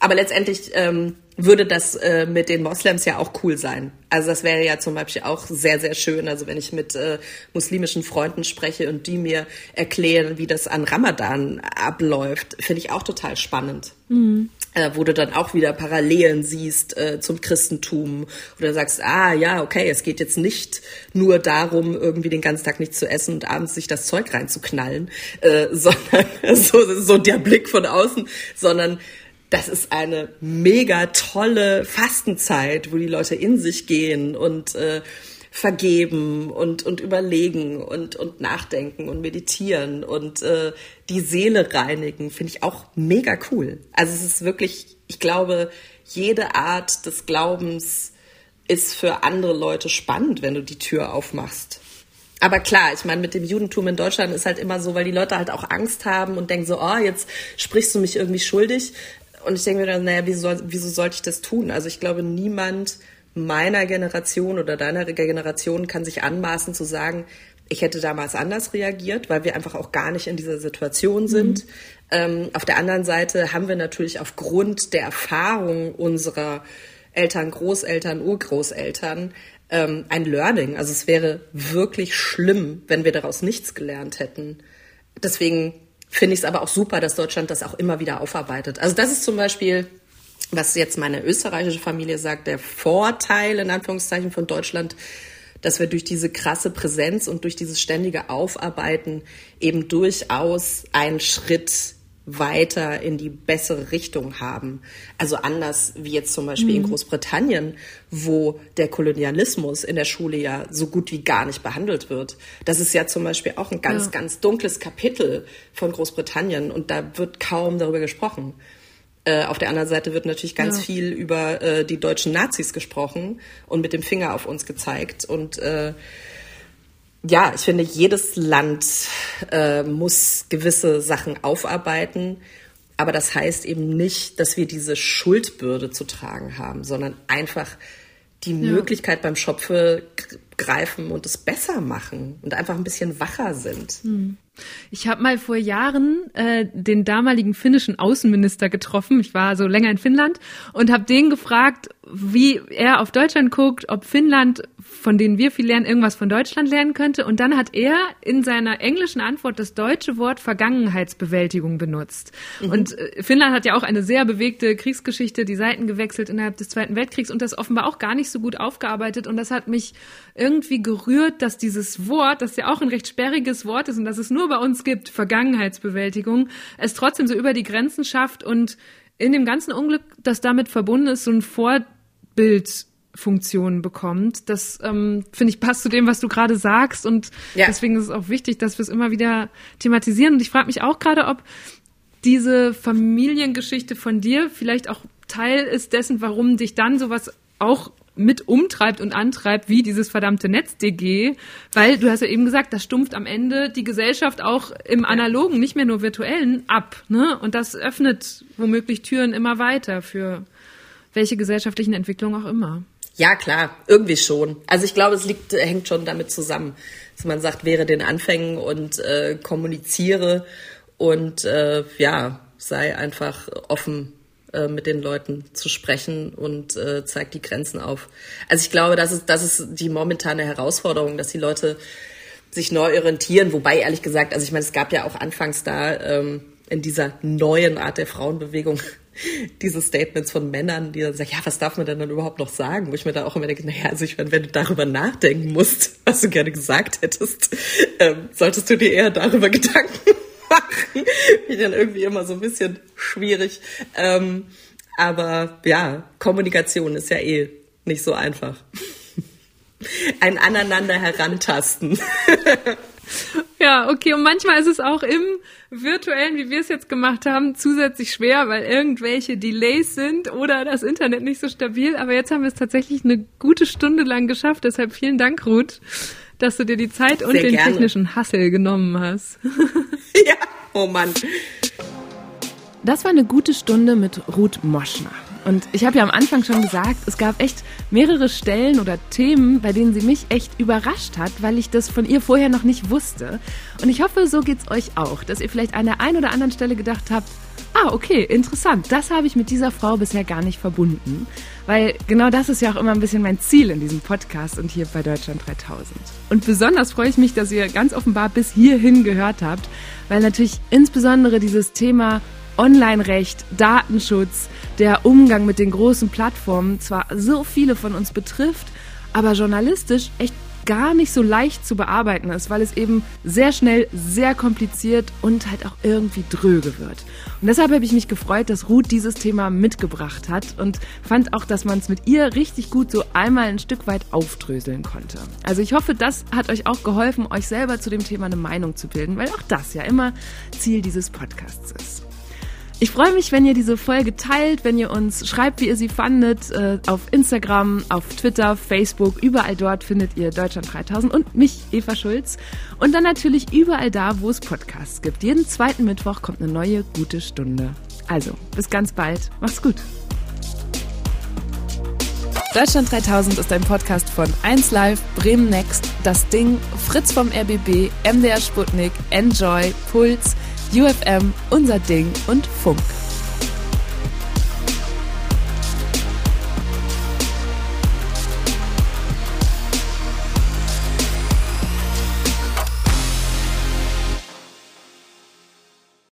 Aber letztendlich ähm, würde das äh, mit den Moslems ja auch cool sein. Also das wäre ja zum Beispiel auch sehr, sehr schön. Also wenn ich mit äh, muslimischen Freunden spreche und die mir erklären, wie das an Ramadan abläuft, finde ich auch total spannend. Mhm. Äh, wo du dann auch wieder Parallelen siehst äh, zum Christentum. Oder sagst, ah ja, okay, es geht jetzt nicht nur darum, irgendwie den ganzen Tag nichts zu essen und abends sich das Zeug reinzuknallen, äh, sondern so, so der Blick von außen, sondern das ist eine mega tolle Fastenzeit, wo die Leute in sich gehen und äh, vergeben und und überlegen und und nachdenken und meditieren und äh, die Seele reinigen, finde ich auch mega cool. Also es ist wirklich, ich glaube, jede Art des Glaubens ist für andere Leute spannend, wenn du die Tür aufmachst. Aber klar, ich meine, mit dem Judentum in Deutschland ist halt immer so, weil die Leute halt auch Angst haben und denken so, oh, jetzt sprichst du mich irgendwie schuldig. Und ich denke mir dann, naja, wieso, wieso sollte ich das tun? Also ich glaube, niemand meiner Generation oder deiner Generation kann sich anmaßen zu sagen, ich hätte damals anders reagiert, weil wir einfach auch gar nicht in dieser Situation sind. Mhm. Ähm, auf der anderen Seite haben wir natürlich aufgrund der Erfahrung unserer Eltern, Großeltern, Urgroßeltern ähm, ein Learning. Also es wäre wirklich schlimm, wenn wir daraus nichts gelernt hätten. Deswegen finde ich es aber auch super, dass Deutschland das auch immer wieder aufarbeitet. Also das ist zum Beispiel, was jetzt meine österreichische Familie sagt, der Vorteil in Anführungszeichen von Deutschland, dass wir durch diese krasse Präsenz und durch dieses ständige Aufarbeiten eben durchaus einen Schritt weiter in die bessere Richtung haben. Also anders wie jetzt zum Beispiel mhm. in Großbritannien, wo der Kolonialismus in der Schule ja so gut wie gar nicht behandelt wird. Das ist ja zum Beispiel auch ein ganz, ja. ganz dunkles Kapitel von Großbritannien und da wird kaum darüber gesprochen. Äh, auf der anderen Seite wird natürlich ganz ja. viel über äh, die deutschen Nazis gesprochen und mit dem Finger auf uns gezeigt. Und äh, ja, ich finde, jedes Land äh, muss gewisse Sachen aufarbeiten. Aber das heißt eben nicht, dass wir diese Schuldbürde zu tragen haben, sondern einfach die ja. Möglichkeit beim Schopfe greifen und es besser machen und einfach ein bisschen wacher sind. Hm. Ich habe mal vor Jahren äh, den damaligen finnischen Außenminister getroffen. Ich war so länger in Finnland und habe den gefragt, wie er auf Deutschland guckt, ob Finnland, von denen wir viel lernen, irgendwas von Deutschland lernen könnte. Und dann hat er in seiner englischen Antwort das deutsche Wort Vergangenheitsbewältigung benutzt. Mhm. Und äh, Finnland hat ja auch eine sehr bewegte Kriegsgeschichte, die Seiten gewechselt innerhalb des Zweiten Weltkriegs und das offenbar auch gar nicht so gut aufgearbeitet. Und das hat mich irgendwie gerührt, dass dieses Wort, das ja auch ein recht sperriges Wort ist und dass es nur bei uns gibt, Vergangenheitsbewältigung, es trotzdem so über die Grenzen schafft und in dem ganzen Unglück, das damit verbunden ist, so ein Vorbildfunktion bekommt. Das, ähm, finde ich, passt zu dem, was du gerade sagst und ja. deswegen ist es auch wichtig, dass wir es immer wieder thematisieren. Und ich frage mich auch gerade, ob diese Familiengeschichte von dir vielleicht auch Teil ist dessen, warum dich dann sowas auch mit umtreibt und antreibt, wie dieses verdammte Netz-D G, weil du hast ja eben gesagt, das stumpft am Ende die Gesellschaft auch im Analogen, nicht mehr nur virtuellen, ab, ne? Und das öffnet womöglich Türen immer weiter für welche gesellschaftlichen Entwicklungen auch immer. Ja, klar, irgendwie schon. Also ich glaube, es liegt, hängt schon damit zusammen, dass man sagt, wäre den Anfängen und äh, kommuniziere und äh, ja, sei einfach offen mit den Leuten zu sprechen und äh, zeigt die Grenzen auf. Also ich glaube, das ist, das ist die momentane Herausforderung, dass die Leute sich neu orientieren. Wobei, ehrlich gesagt, also ich meine, es gab ja auch anfangs da ähm, in dieser neuen Art der Frauenbewegung diese Statements von Männern, die dann sagen, ja, was darf man denn dann überhaupt noch sagen? Wo ich mir da auch immer denke, naja, also ich meine, wenn du darüber nachdenken musst, was du gerne gesagt hättest, ähm, solltest du dir eher darüber Gedanken machen. Finde ich dann irgendwie immer so ein bisschen schwierig. Ähm, aber ja, Kommunikation ist ja eh nicht so einfach. Ein aneinander herantasten. Ja, okay. Und manchmal ist es auch im Virtuellen, wie wir es jetzt gemacht haben, zusätzlich schwer, weil irgendwelche Delays sind oder das Internet nicht so stabil. Aber jetzt haben wir es tatsächlich eine gute Stunde lang geschafft. Deshalb vielen Dank, Ruth, dass du dir die Zeit und Sehr den gerne. technischen Hassel genommen hast. Ja, oh Mann. Das war eine gute Stunde mit Ruth Moschner. Und ich habe ja am Anfang schon gesagt, es gab echt mehrere Stellen oder Themen, bei denen sie mich echt überrascht hat, weil ich das von ihr vorher noch nicht wusste. Und ich hoffe, so geht's euch auch, dass ihr vielleicht an der einen oder anderen Stelle gedacht habt, ah, okay, interessant. Das habe ich mit dieser Frau bisher gar nicht verbunden. Weil genau das ist ja auch immer ein bisschen mein Ziel in diesem Podcast und hier bei Deutschland dreitausend. Und besonders freue ich mich, dass ihr ganz offenbar bis hierhin gehört habt, weil natürlich insbesondere dieses Thema Online-Recht, Datenschutz, der Umgang mit den großen Plattformen zwar so viele von uns betrifft, aber journalistisch echt gar nicht so leicht zu bearbeiten ist, weil es eben sehr schnell, sehr kompliziert und halt auch irgendwie dröge wird. Und deshalb habe ich mich gefreut, dass Ruth dieses Thema mitgebracht hat und fand auch, dass man es mit ihr richtig gut so einmal ein Stück weit aufdröseln konnte. Also ich hoffe, das hat euch auch geholfen, euch selber zu dem Thema eine Meinung zu bilden, weil auch das ja immer Ziel dieses Podcasts ist. Ich freue mich, wenn ihr diese Folge teilt, wenn ihr uns schreibt, wie ihr sie fandet, äh, auf Instagram, auf Twitter, Facebook, überall dort findet ihr Deutschland dreitausend und mich, Eva Schulz. Und dann natürlich überall da, wo es Podcasts gibt. Jeden zweiten Mittwoch kommt eine neue gute Stunde. Also, bis ganz bald. Macht's gut. Deutschland dreitausend ist ein Podcast von eins Live, Bremen Next, Das Ding, Fritz vom R B B, M D R Sputnik, Enjoy, Puls, U F M, Unser Ding und Funk.